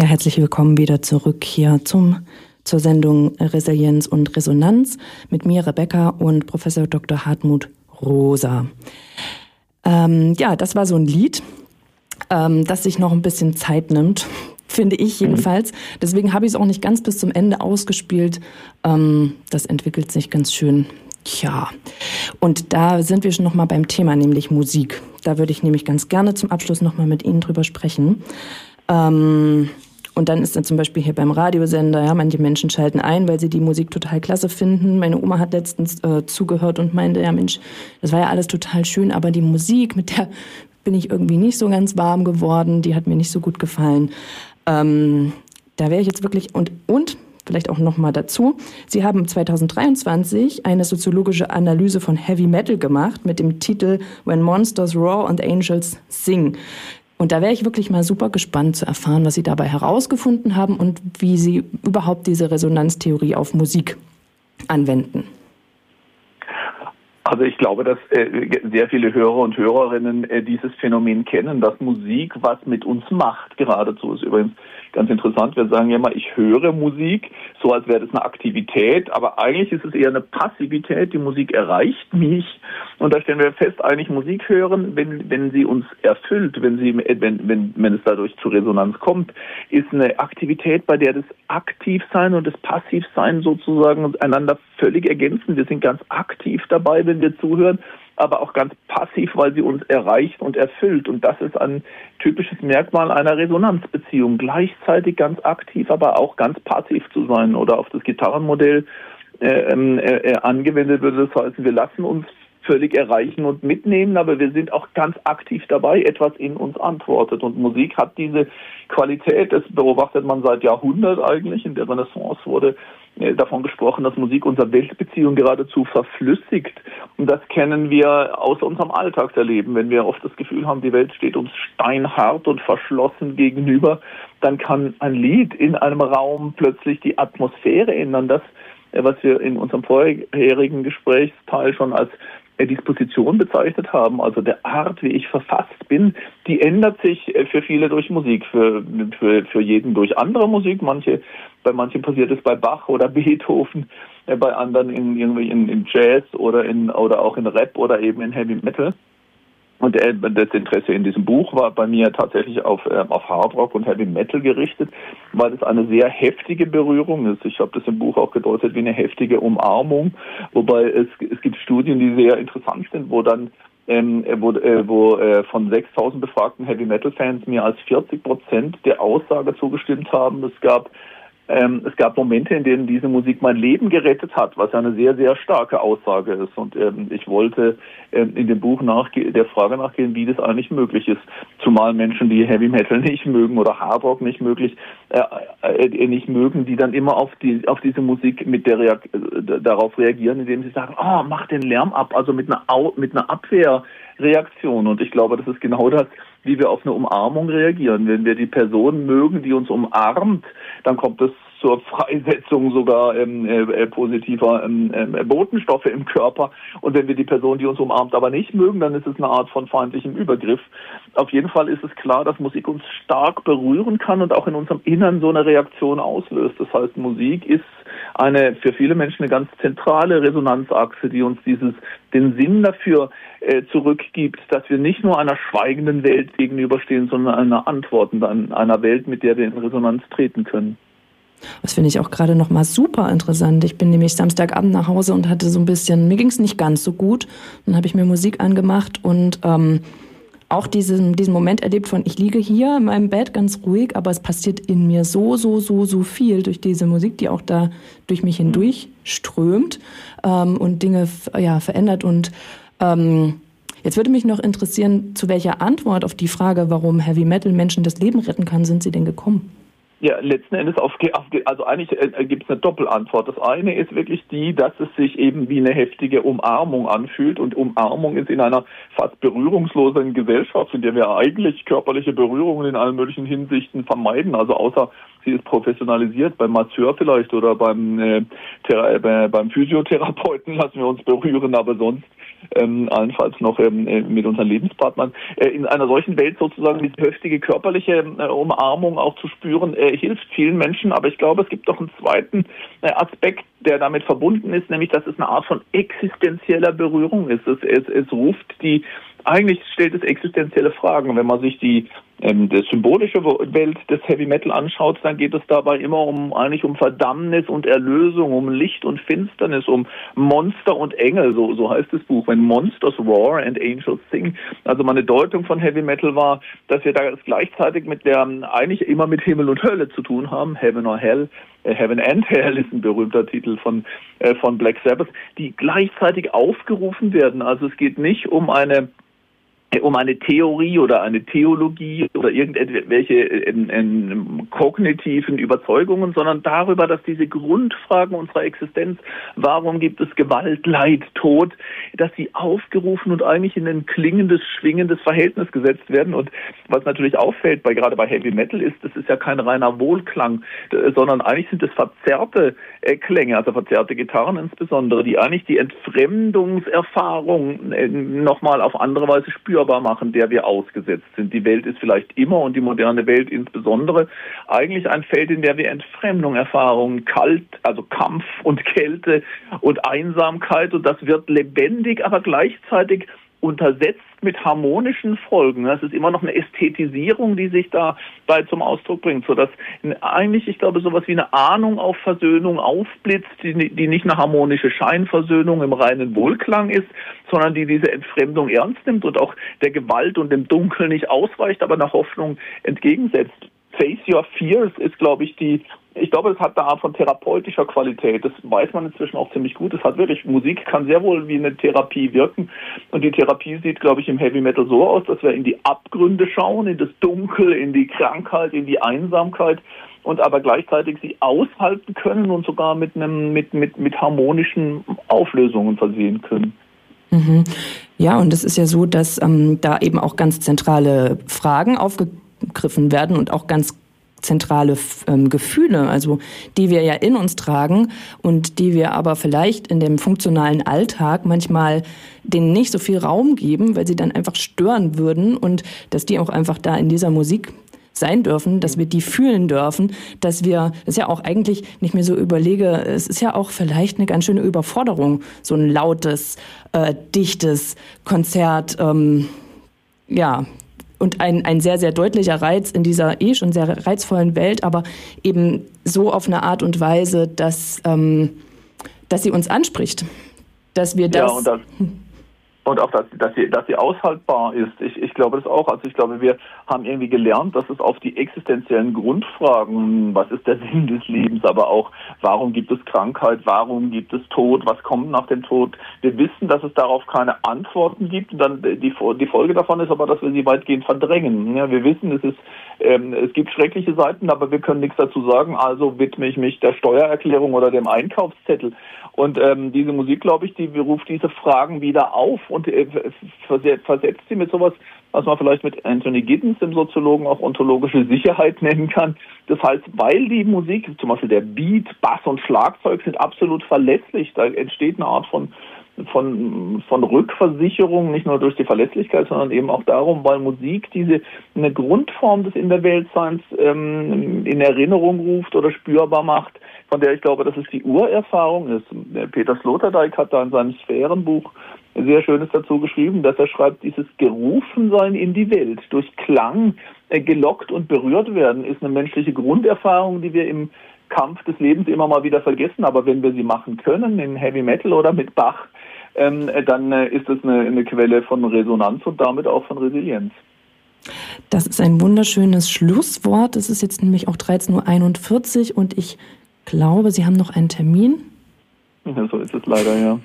herzlich willkommen wieder zurück hier zum, zur Sendung Resilienz und Resonanz mit mir, Rebecca, und Professor Doktor Hartmut Rosa. Ähm, ja, das war so ein Lied, ähm, das sich noch ein bisschen Zeit nimmt, finde ich jedenfalls. Deswegen habe ich es auch nicht ganz bis zum Ende ausgespielt. Ähm, das entwickelt sich ganz schön. Tja, und da sind wir schon noch mal beim Thema, nämlich Musik. Da würde ich nämlich ganz gerne zum Abschluss noch mal mit Ihnen drüber sprechen. Ähm, und dann ist dann zum Beispiel hier beim Radiosender, ja, manche Menschen schalten ein, weil sie die Musik total klasse finden. Meine Oma hat letztens äh, zugehört und meinte, ja Mensch, das war ja alles total schön, aber die Musik, mit der bin ich irgendwie nicht so ganz warm geworden, die hat mir nicht so gut gefallen. Ähm, da wäre ich jetzt wirklich, und, und vielleicht auch noch mal dazu, Sie haben zwanzig dreiundzwanzig eine soziologische Analyse von Heavy Metal gemacht mit dem Titel When Monsters Roar and Angels Sing. Und da wäre ich wirklich mal super gespannt zu erfahren, was Sie dabei herausgefunden haben und wie Sie überhaupt diese Resonanztheorie auf Musik anwenden. Also ich glaube, dass äh, sehr viele Hörer und Hörerinnen äh, dieses Phänomen kennen, dass Musik was mit uns macht. Geradezu ist übrigens ganz interessant. Wir sagen ja immer, ich höre Musik, so als wäre das eine Aktivität, aber eigentlich ist es eher eine Passivität. Die Musik erreicht mich und da stellen wir fest, eigentlich Musik hören, wenn wenn sie uns erfüllt, wenn sie wenn wenn wenn es dadurch zu Resonanz kommt, ist eine Aktivität, bei der das Aktivsein und das Passivsein sozusagen einander völlig ergänzen. Wir sind ganz aktiv dabei, wenn wir zuhören, aber auch ganz passiv, weil sie uns erreicht und erfüllt. Und das ist ein typisches Merkmal einer Resonanzbeziehung. Gleichzeitig ganz aktiv, aber auch ganz passiv zu sein. Oder auf das Gitarrenmodell äh, äh, angewendet würde das heißen, wir lassen uns völlig erreichen und mitnehmen, aber wir sind auch ganz aktiv dabei, etwas in uns antwortet. Und Musik hat diese Qualität, das beobachtet man seit Jahrhunderten eigentlich. In der Renaissance wurde äh, davon gesprochen, dass Musik unsere Weltbeziehung geradezu verflüssigt. Und das kennen wir aus unserem Alltagserleben. Wenn wir oft das Gefühl haben, die Welt steht uns steinhart und verschlossen gegenüber, dann kann ein Lied in einem Raum plötzlich die Atmosphäre ändern. Das, was wir in unserem vorherigen Gesprächsteil schon als Disposition bezeichnet haben, also der Art, wie ich verfasst bin, die ändert sich für viele durch Musik, für, für, für jeden durch andere Musik. Manche, bei manchen passiert es bei Bach oder Beethoven, bei anderen in, irgendwie in, in Jazz oder in, oder auch in Rap oder eben in Heavy Metal. Und das Interesse in diesem Buch war bei mir tatsächlich auf, auf Hard Rock und Heavy Metal gerichtet, weil es eine sehr heftige Berührung ist. Ich habe das im Buch auch gedeutet wie eine heftige Umarmung, wobei es, es gibt Studien, die sehr interessant sind, wo dann ähm, wo, äh, wo äh, von sechstausend befragten Heavy Metal Fans mehr als vierzig Prozent der Aussage zugestimmt haben. Es gab Ähm, es gab Momente, in denen diese Musik mein Leben gerettet hat, was eine sehr, sehr starke Aussage ist. Und ähm, ich wollte ähm, in dem Buch nachge- der Frage nachgehen, wie das eigentlich möglich ist. Zumal Menschen, die Heavy Metal nicht mögen oder Hard Rock nicht möglich, äh, äh, nicht mögen, die dann immer auf die auf diese Musik mit der Reak- äh, darauf reagieren, indem sie sagen, oh, mach den Lärm ab, also mit einer Au- mit einer Abwehrreaktion. Und ich glaube, das ist genau das, wie wir auf eine Umarmung reagieren. Wenn wir die Person mögen, die uns umarmt, dann kommt es zur Freisetzung sogar ähm, äh, positiver ähm, äh, Botenstoffe im Körper. Und wenn wir die Person, die uns umarmt, aber nicht mögen, dann ist es eine Art von feindlichem Übergriff. Auf jeden Fall ist es klar, dass Musik uns stark berühren kann und auch in unserem Innern so eine Reaktion auslöst. Das heißt, Musik ist eine für viele Menschen eine ganz zentrale Resonanzachse, die uns dieses den Sinn dafür äh, zurückgibt, dass wir nicht nur einer schweigenden Welt gegenüberstehen, sondern einer antwortenden, einer Welt, mit der wir in Resonanz treten können. Das finde ich auch gerade noch mal super interessant. Ich bin nämlich Samstagabend nach Hause und hatte so ein bisschen, mir ging es nicht ganz so gut. Dann habe ich mir Musik angemacht und ähm, auch diesen, diesen Moment erlebt von, ich liege hier in meinem Bett ganz ruhig, aber es passiert in mir so, so, so, so viel durch diese Musik, die auch da durch mich hindurch strömt ähm, und Dinge ja, verändert. Und ähm, jetzt würde mich noch interessieren, zu welcher Antwort auf die Frage, warum Heavy Metal Menschen das Leben retten kann, sind Sie denn gekommen? Ja, letzten Endes auf, auf also eigentlich äh, gibt es eine Doppelantwort. Das eine ist wirklich die, dass es sich eben wie eine heftige Umarmung anfühlt und Umarmung ist in einer fast berührungslosen Gesellschaft, in der wir eigentlich körperliche Berührungen in allen möglichen Hinsichten vermeiden, also außer sie ist professionalisiert, beim Masseur vielleicht oder beim, äh, Thera- äh, beim Physiotherapeuten lassen wir uns berühren, aber sonst ähm, allenfalls noch ähm, mit unseren Lebenspartnern. Äh, in einer solchen Welt sozusagen diese heftige körperliche äh, Umarmung auch zu spüren, äh, hilft vielen Menschen, aber ich glaube, es gibt doch einen zweiten äh, Aspekt, der damit verbunden ist, nämlich, dass es eine Art von existenzieller Berührung ist. Es, es, es ruft die, eigentlich stellt es existenzielle Fragen. Wenn man sich die ähm, die symbolische Welt des Heavy Metal anschaut, dann geht es dabei immer um eigentlich um Verdammnis und Erlösung, um Licht und Finsternis, um Monster und Engel, so so heißt das Buch, When Monsters Roar and Angels Sing. Also meine Deutung von Heavy Metal war, dass wir da gleichzeitig mit der eigentlich immer mit Himmel und Hölle zu tun haben, Heaven or Hell. Heaven and Hell ist ein berühmter Titel von äh, von Black Sabbath, die gleichzeitig aufgerufen werden. Also es geht nicht um eine um eine Theorie oder eine Theologie oder irgendwelche in, in kognitiven Überzeugungen, sondern darüber, dass diese Grundfragen unserer Existenz, warum gibt es Gewalt, Leid, Tod, dass sie aufgerufen und eigentlich in ein klingendes, schwingendes Verhältnis gesetzt werden. Und was natürlich auffällt, bei, gerade bei Heavy Metal ist, das ist ja kein reiner Wohlklang, sondern eigentlich sind es verzerrte äh, Klänge, also verzerrte Gitarren insbesondere, die eigentlich die Entfremdungserfahrung äh, nochmal auf andere Weise spüren machen, der wir ausgesetzt sind. Die Welt ist vielleicht immer und die moderne Welt insbesondere eigentlich ein Feld, in der wir Entfremdung, Erfahrungen, Kalt, also Kampf und Kälte und Einsamkeit, und das wird lebendig, aber gleichzeitig untersetzt mit harmonischen Folgen. Das ist immer noch eine Ästhetisierung, die sich dabei zum Ausdruck bringt, sodass eigentlich, ich glaube, sowas wie eine Ahnung auf Versöhnung aufblitzt, die, die nicht eine harmonische Scheinversöhnung im reinen Wohlklang ist, sondern die diese Entfremdung ernst nimmt und auch der Gewalt und dem Dunkel nicht ausweicht, aber einer Hoffnung entgegensetzt. Face Your Fears ist, glaube ich, die, ich glaube, es hat eine Art von therapeutischer Qualität. Das weiß man inzwischen auch ziemlich gut. Es hat wirklich, Musik kann sehr wohl wie eine Therapie wirken. Und die Therapie sieht, glaube ich, im Heavy Metal so aus, dass wir in die Abgründe schauen, in das Dunkel, in die Krankheit, in die Einsamkeit, und aber gleichzeitig sie aushalten können und sogar mit einem, mit, mit, mit harmonischen Auflösungen versehen können. Mhm. Ja, und es ist ja so, dass ähm, da eben auch ganz zentrale Fragen aufgegriffen werden und auch ganz zentrale ähm, Gefühle, also die wir ja in uns tragen und die wir aber vielleicht in dem funktionalen Alltag manchmal denen nicht so viel Raum geben, weil sie dann einfach stören würden, und dass die auch einfach da in dieser Musik sein dürfen, dass wir die fühlen dürfen, dass wir, das ist ja auch eigentlich, wenn ich mir so überlege, es ist ja auch vielleicht eine ganz schöne Überforderung, so ein lautes, äh, dichtes Konzert, ähm, ja, und ein, ein sehr, sehr deutlicher Reiz in dieser eh schon sehr reizvollen Welt, aber eben so auf eine Art und Weise, dass, ähm, dass sie uns anspricht, dass wir das... Ja, und das Und auch, dass, dass, sie, dass sie aushaltbar ist. Ich, ich glaube das auch. Also ich glaube, wir haben irgendwie gelernt, dass es auf die existenziellen Grundfragen, was ist der Sinn des Lebens, aber auch, warum gibt es Krankheit, warum gibt es Tod, was kommt nach dem Tod. Wir wissen, dass es darauf keine Antworten gibt. Und dann die, die Folge davon ist aber, dass wir sie weitgehend verdrängen. Ja, wir wissen, es ist, ähm, es gibt schreckliche Seiten, aber wir können nichts dazu sagen. Also widme ich mich der Steuererklärung oder dem Einkaufszettel. Und ähm, diese Musik, glaube ich, die ruft diese Fragen wieder auf und äh, versetzt sie mit sowas, was man vielleicht mit Anthony Giddens, dem Soziologen, auch ontologische Sicherheit nennen kann. Das heißt, weil die Musik, zum Beispiel der Beat, Bass und Schlagzeug sind absolut verlässlich, da entsteht eine Art von von von Rückversicherung, nicht nur durch die Verlässlichkeit, sondern eben auch darum, weil Musik diese eine Grundform des In der Weltseins ähm, in Erinnerung ruft oder spürbar macht, von der ich glaube, dass es die Urerfahrung ist. Peter Sloterdijk hat da in seinem Sphärenbuch sehr Schönes dazu geschrieben, dass er schreibt, dieses Gerufensein in die Welt, durch Klang äh, gelockt und berührt werden, ist eine menschliche Grunderfahrung, die wir im Kampf des Lebens immer mal wieder vergessen. Aber wenn wir sie machen können, in Heavy Metal oder mit Bach, ähm, dann äh, ist es eine, eine Quelle von Resonanz und damit auch von Resilienz. Das ist ein wunderschönes Schlusswort. Es ist jetzt nämlich auch dreizehn Uhr einundvierzig und ich glaube, Sie haben noch einen Termin. Ja, so ist es leider, ja.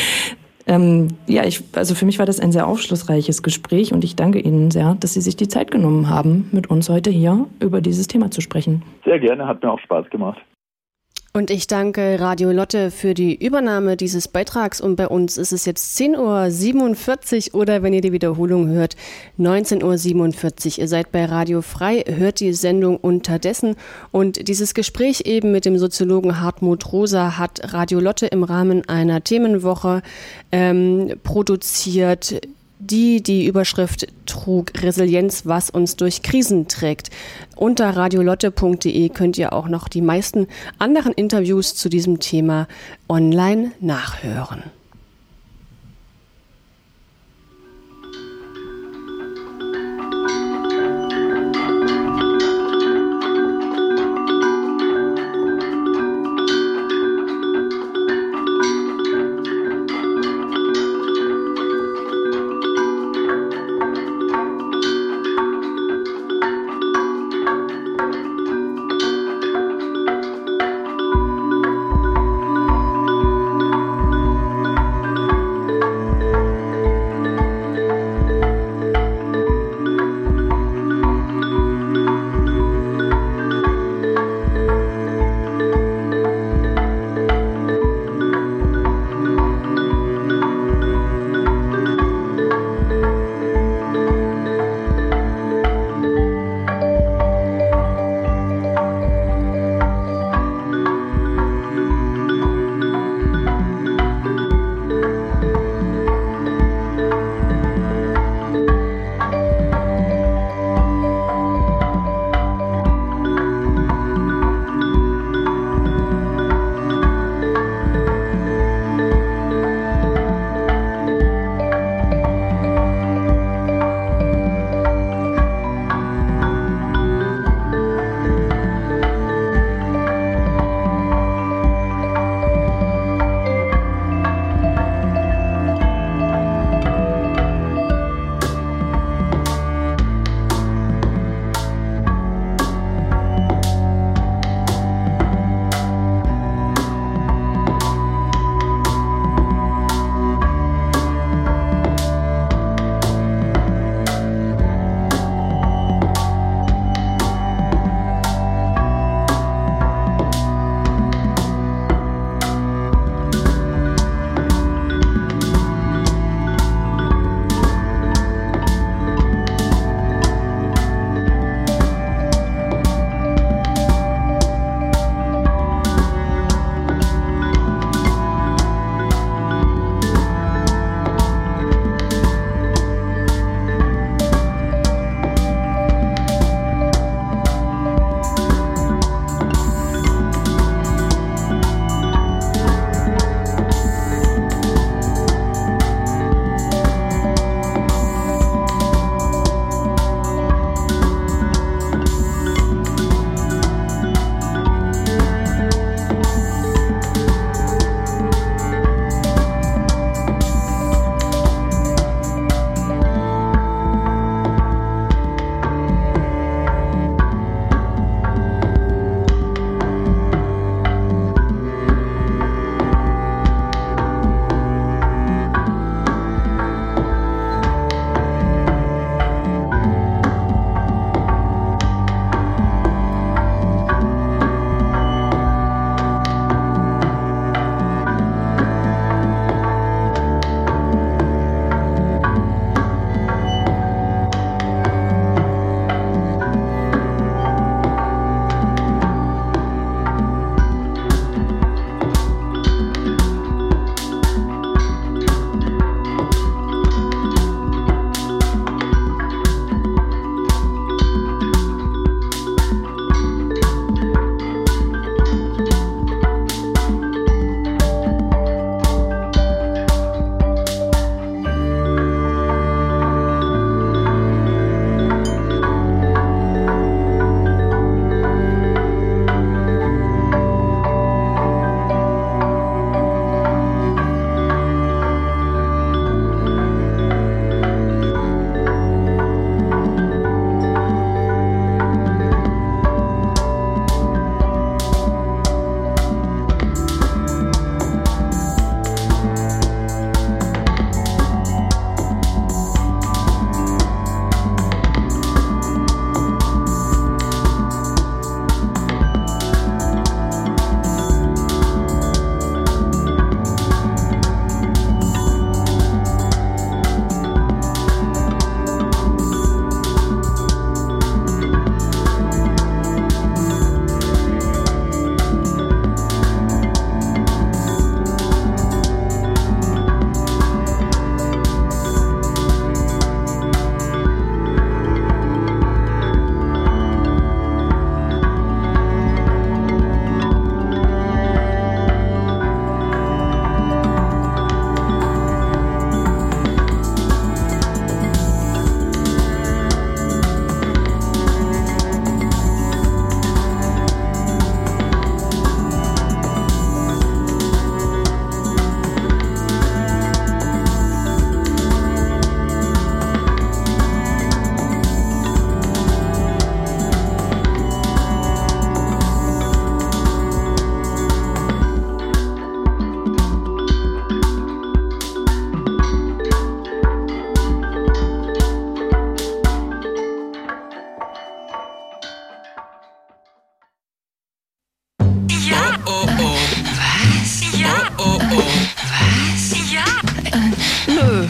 ähm, ja, ich, also für mich war das ein sehr aufschlussreiches Gespräch und ich danke Ihnen sehr, dass Sie sich die Zeit genommen haben, mit uns heute hier über dieses Thema zu sprechen. Sehr gerne, hat mir auch Spaß gemacht. Und ich danke Radio Lotte für die Übernahme dieses Beitrags. Und bei uns ist es jetzt zehn Uhr siebenundvierzig oder wenn ihr die Wiederholung hört, neunzehn Uhr siebenundvierzig. Ihr seid bei Radio Frei, hört die Sendung unterdessen. Und dieses Gespräch eben mit dem Soziologen Hartmut Rosa hat Radio Lotte im Rahmen einer Themenwoche ähm, produziert, die die Überschrift trug Resilienz, was uns durch Krisen trägt. Unter radiolotte punkt de könnt ihr auch noch die meisten anderen Interviews zu diesem Thema online nachhören.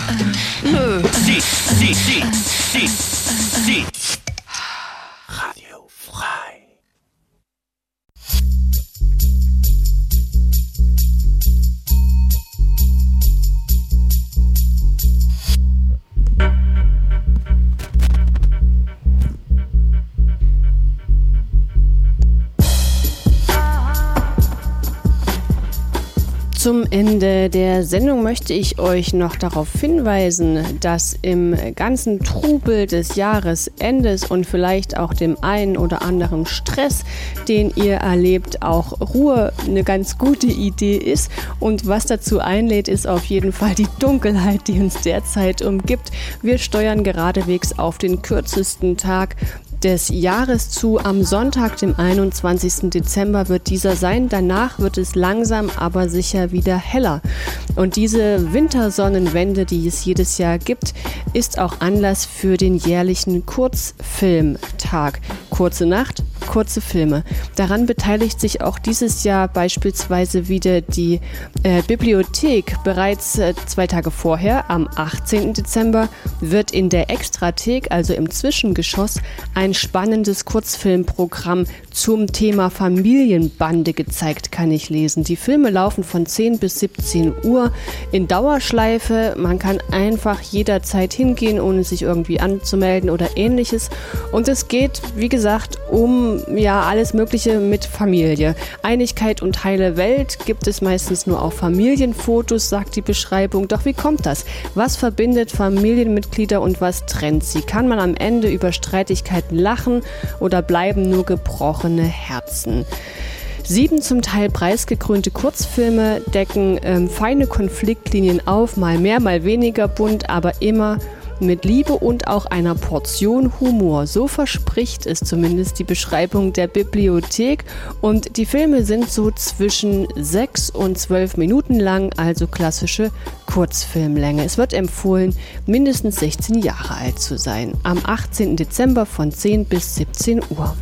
Nö. Sie, sie, sie, sie, sie. Radio frei. Zum Ende der Sendung möchte ich euch noch darauf hinweisen, dass im ganzen Trubel des Jahresendes und vielleicht auch dem einen oder anderen Stress, den ihr erlebt, auch Ruhe eine ganz gute Idee ist. Und was dazu einlädt, ist auf jeden Fall die Dunkelheit, die uns derzeit umgibt. Wir steuern geradewegs auf den kürzesten Tag des Jahres zu. Am Sonntag, dem einundzwanzigsten Dezember, wird dieser sein. Danach wird es langsam, aber sicher wieder heller. Und diese Wintersonnenwende, die es jedes Jahr gibt, ist auch Anlass für den jährlichen Kurzfilmtag. Kurze Nacht, kurze Filme. Daran beteiligt sich auch dieses Jahr beispielsweise wieder die äh, Bibliothek. Bereits äh, zwei Tage vorher, am achtzehnten Dezember, wird in der Extrathek, also im Zwischengeschoss, ein spannendes Kurzfilmprogramm zum Thema Familienbande gezeigt, kann ich lesen. Die Filme laufen von zehn bis siebzehn Uhr in Dauerschleife. Man kann einfach jederzeit hingehen, ohne sich irgendwie anzumelden oder ähnliches. Und es geht, wie gesagt, um ja alles Mögliche mit Familie. Einigkeit und heile Welt gibt es meistens nur auf Familienfotos, sagt die Beschreibung. Doch wie kommt das? Was verbindet Familienmitglieder und was trennt sie? Kann man am Ende über Streitigkeiten lachen oder bleiben nur gebrochene Herzen? Sieben zum Teil preisgekrönte Kurzfilme decken ähm, feine Konfliktlinien auf, mal mehr, mal weniger bunt, aber immer mit Liebe und auch einer Portion Humor. So verspricht es zumindest die Beschreibung der Bibliothek. Und die Filme sind so zwischen sechs und zwölf Minuten lang, also klassische Kurzfilmlänge. Es wird empfohlen, mindestens sechzehn Jahre alt zu sein. Am achtzehnten Dezember von zehn bis siebzehn Uhr.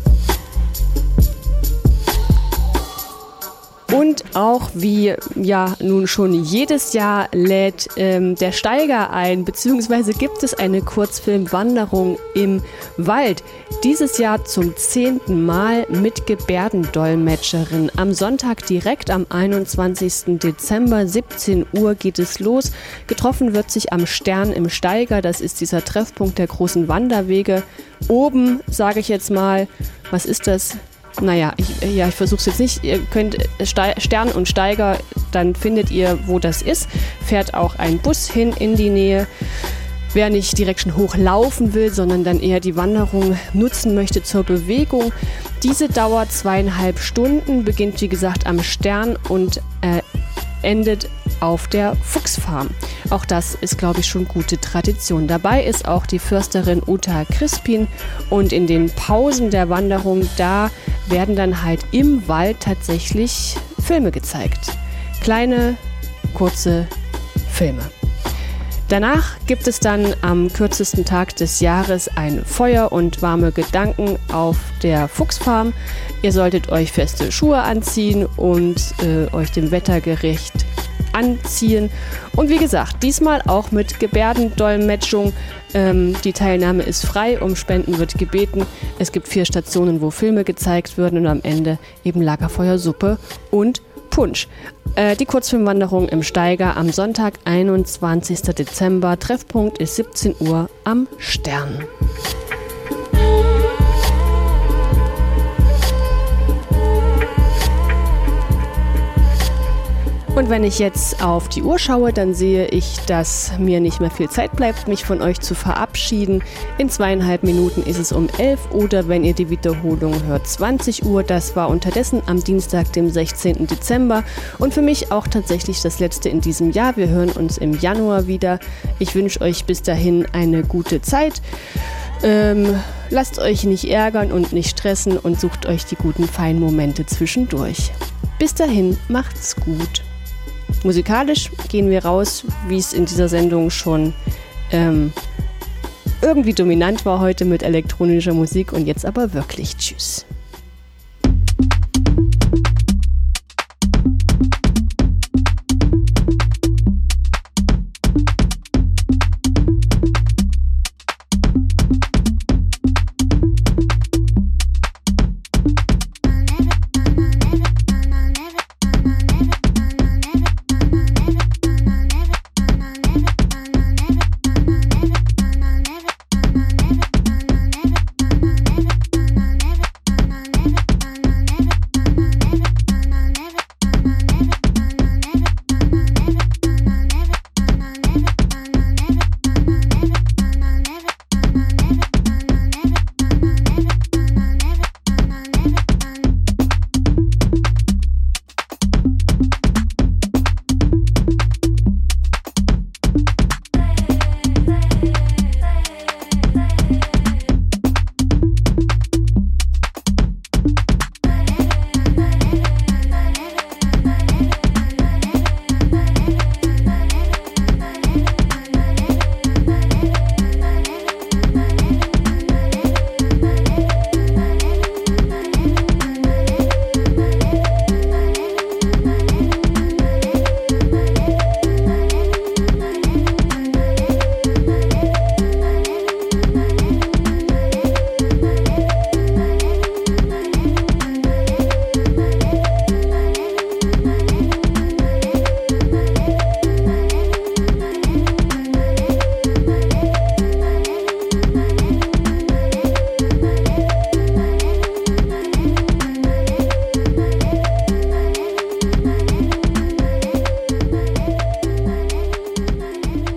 Und auch wie ja nun schon jedes Jahr lädt ähm, der Steiger ein, beziehungsweise gibt es eine Kurzfilmwanderung im Wald. Dieses Jahr zum zehnten Mal mit Gebärdendolmetscherin. Am Sonntag direkt am einundzwanzigsten Dezember, siebzehn Uhr geht es los. Getroffen wird sich am Stern im Steiger. Das ist dieser Treffpunkt der großen Wanderwege. Oben, sage ich jetzt mal, was ist das? Naja, ich, ja, ich versuche es jetzt nicht. Ihr könnt Stern und Steiger, dann findet ihr, wo das ist. Fährt auch ein Bus hin in die Nähe. Wer nicht direkt schon hochlaufen will, sondern dann eher die Wanderung nutzen möchte zur Bewegung. Diese dauert zweieinhalb Stunden, beginnt wie gesagt am Stern und äh, endet auf der Fuchsfarm. Auch das ist, glaube ich, schon gute Tradition. Dabei ist auch die Försterin Uta Crispin und in den Pausen der Wanderung, da werden dann halt im Wald tatsächlich Filme gezeigt. Kleine, kurze Filme. Danach gibt es dann am kürzesten Tag des Jahres ein Feuer und warme Gedanken auf der Fuchsfarm. Ihr solltet euch feste Schuhe anziehen und äh, euch dem Wetter gerecht anziehen. Und wie gesagt, diesmal auch mit Gebärdendolmetschung. Ähm, die Teilnahme ist frei, um Spenden wird gebeten. Es gibt vier Stationen, wo Filme gezeigt werden und am Ende eben Lagerfeuersuppe und Punsch. Äh, die Kurzfilmwanderung im Steiger am Sonntag, einundzwanzigsten Dezember. Treffpunkt ist siebzehn Uhr am Stern. Und wenn ich jetzt auf die Uhr schaue, dann sehe ich, dass mir nicht mehr viel Zeit bleibt, mich von euch zu verabschieden. In zweieinhalb Minuten ist es um elf oder wenn ihr die Wiederholung hört, zwanzig Uhr. Das war unterdessen am Dienstag, dem sechzehnten Dezember und für mich auch tatsächlich das letzte in diesem Jahr. Wir hören uns im Januar wieder. Ich wünsche euch bis dahin eine gute Zeit. Ähm, lasst euch nicht ärgern und nicht stressen und sucht euch die guten, feinen Momente zwischendurch. Bis dahin, macht's gut. Musikalisch gehen wir raus, wie es in dieser Sendung schon ähm, irgendwie dominant war heute mit elektronischer Musik und jetzt aber wirklich tschüss.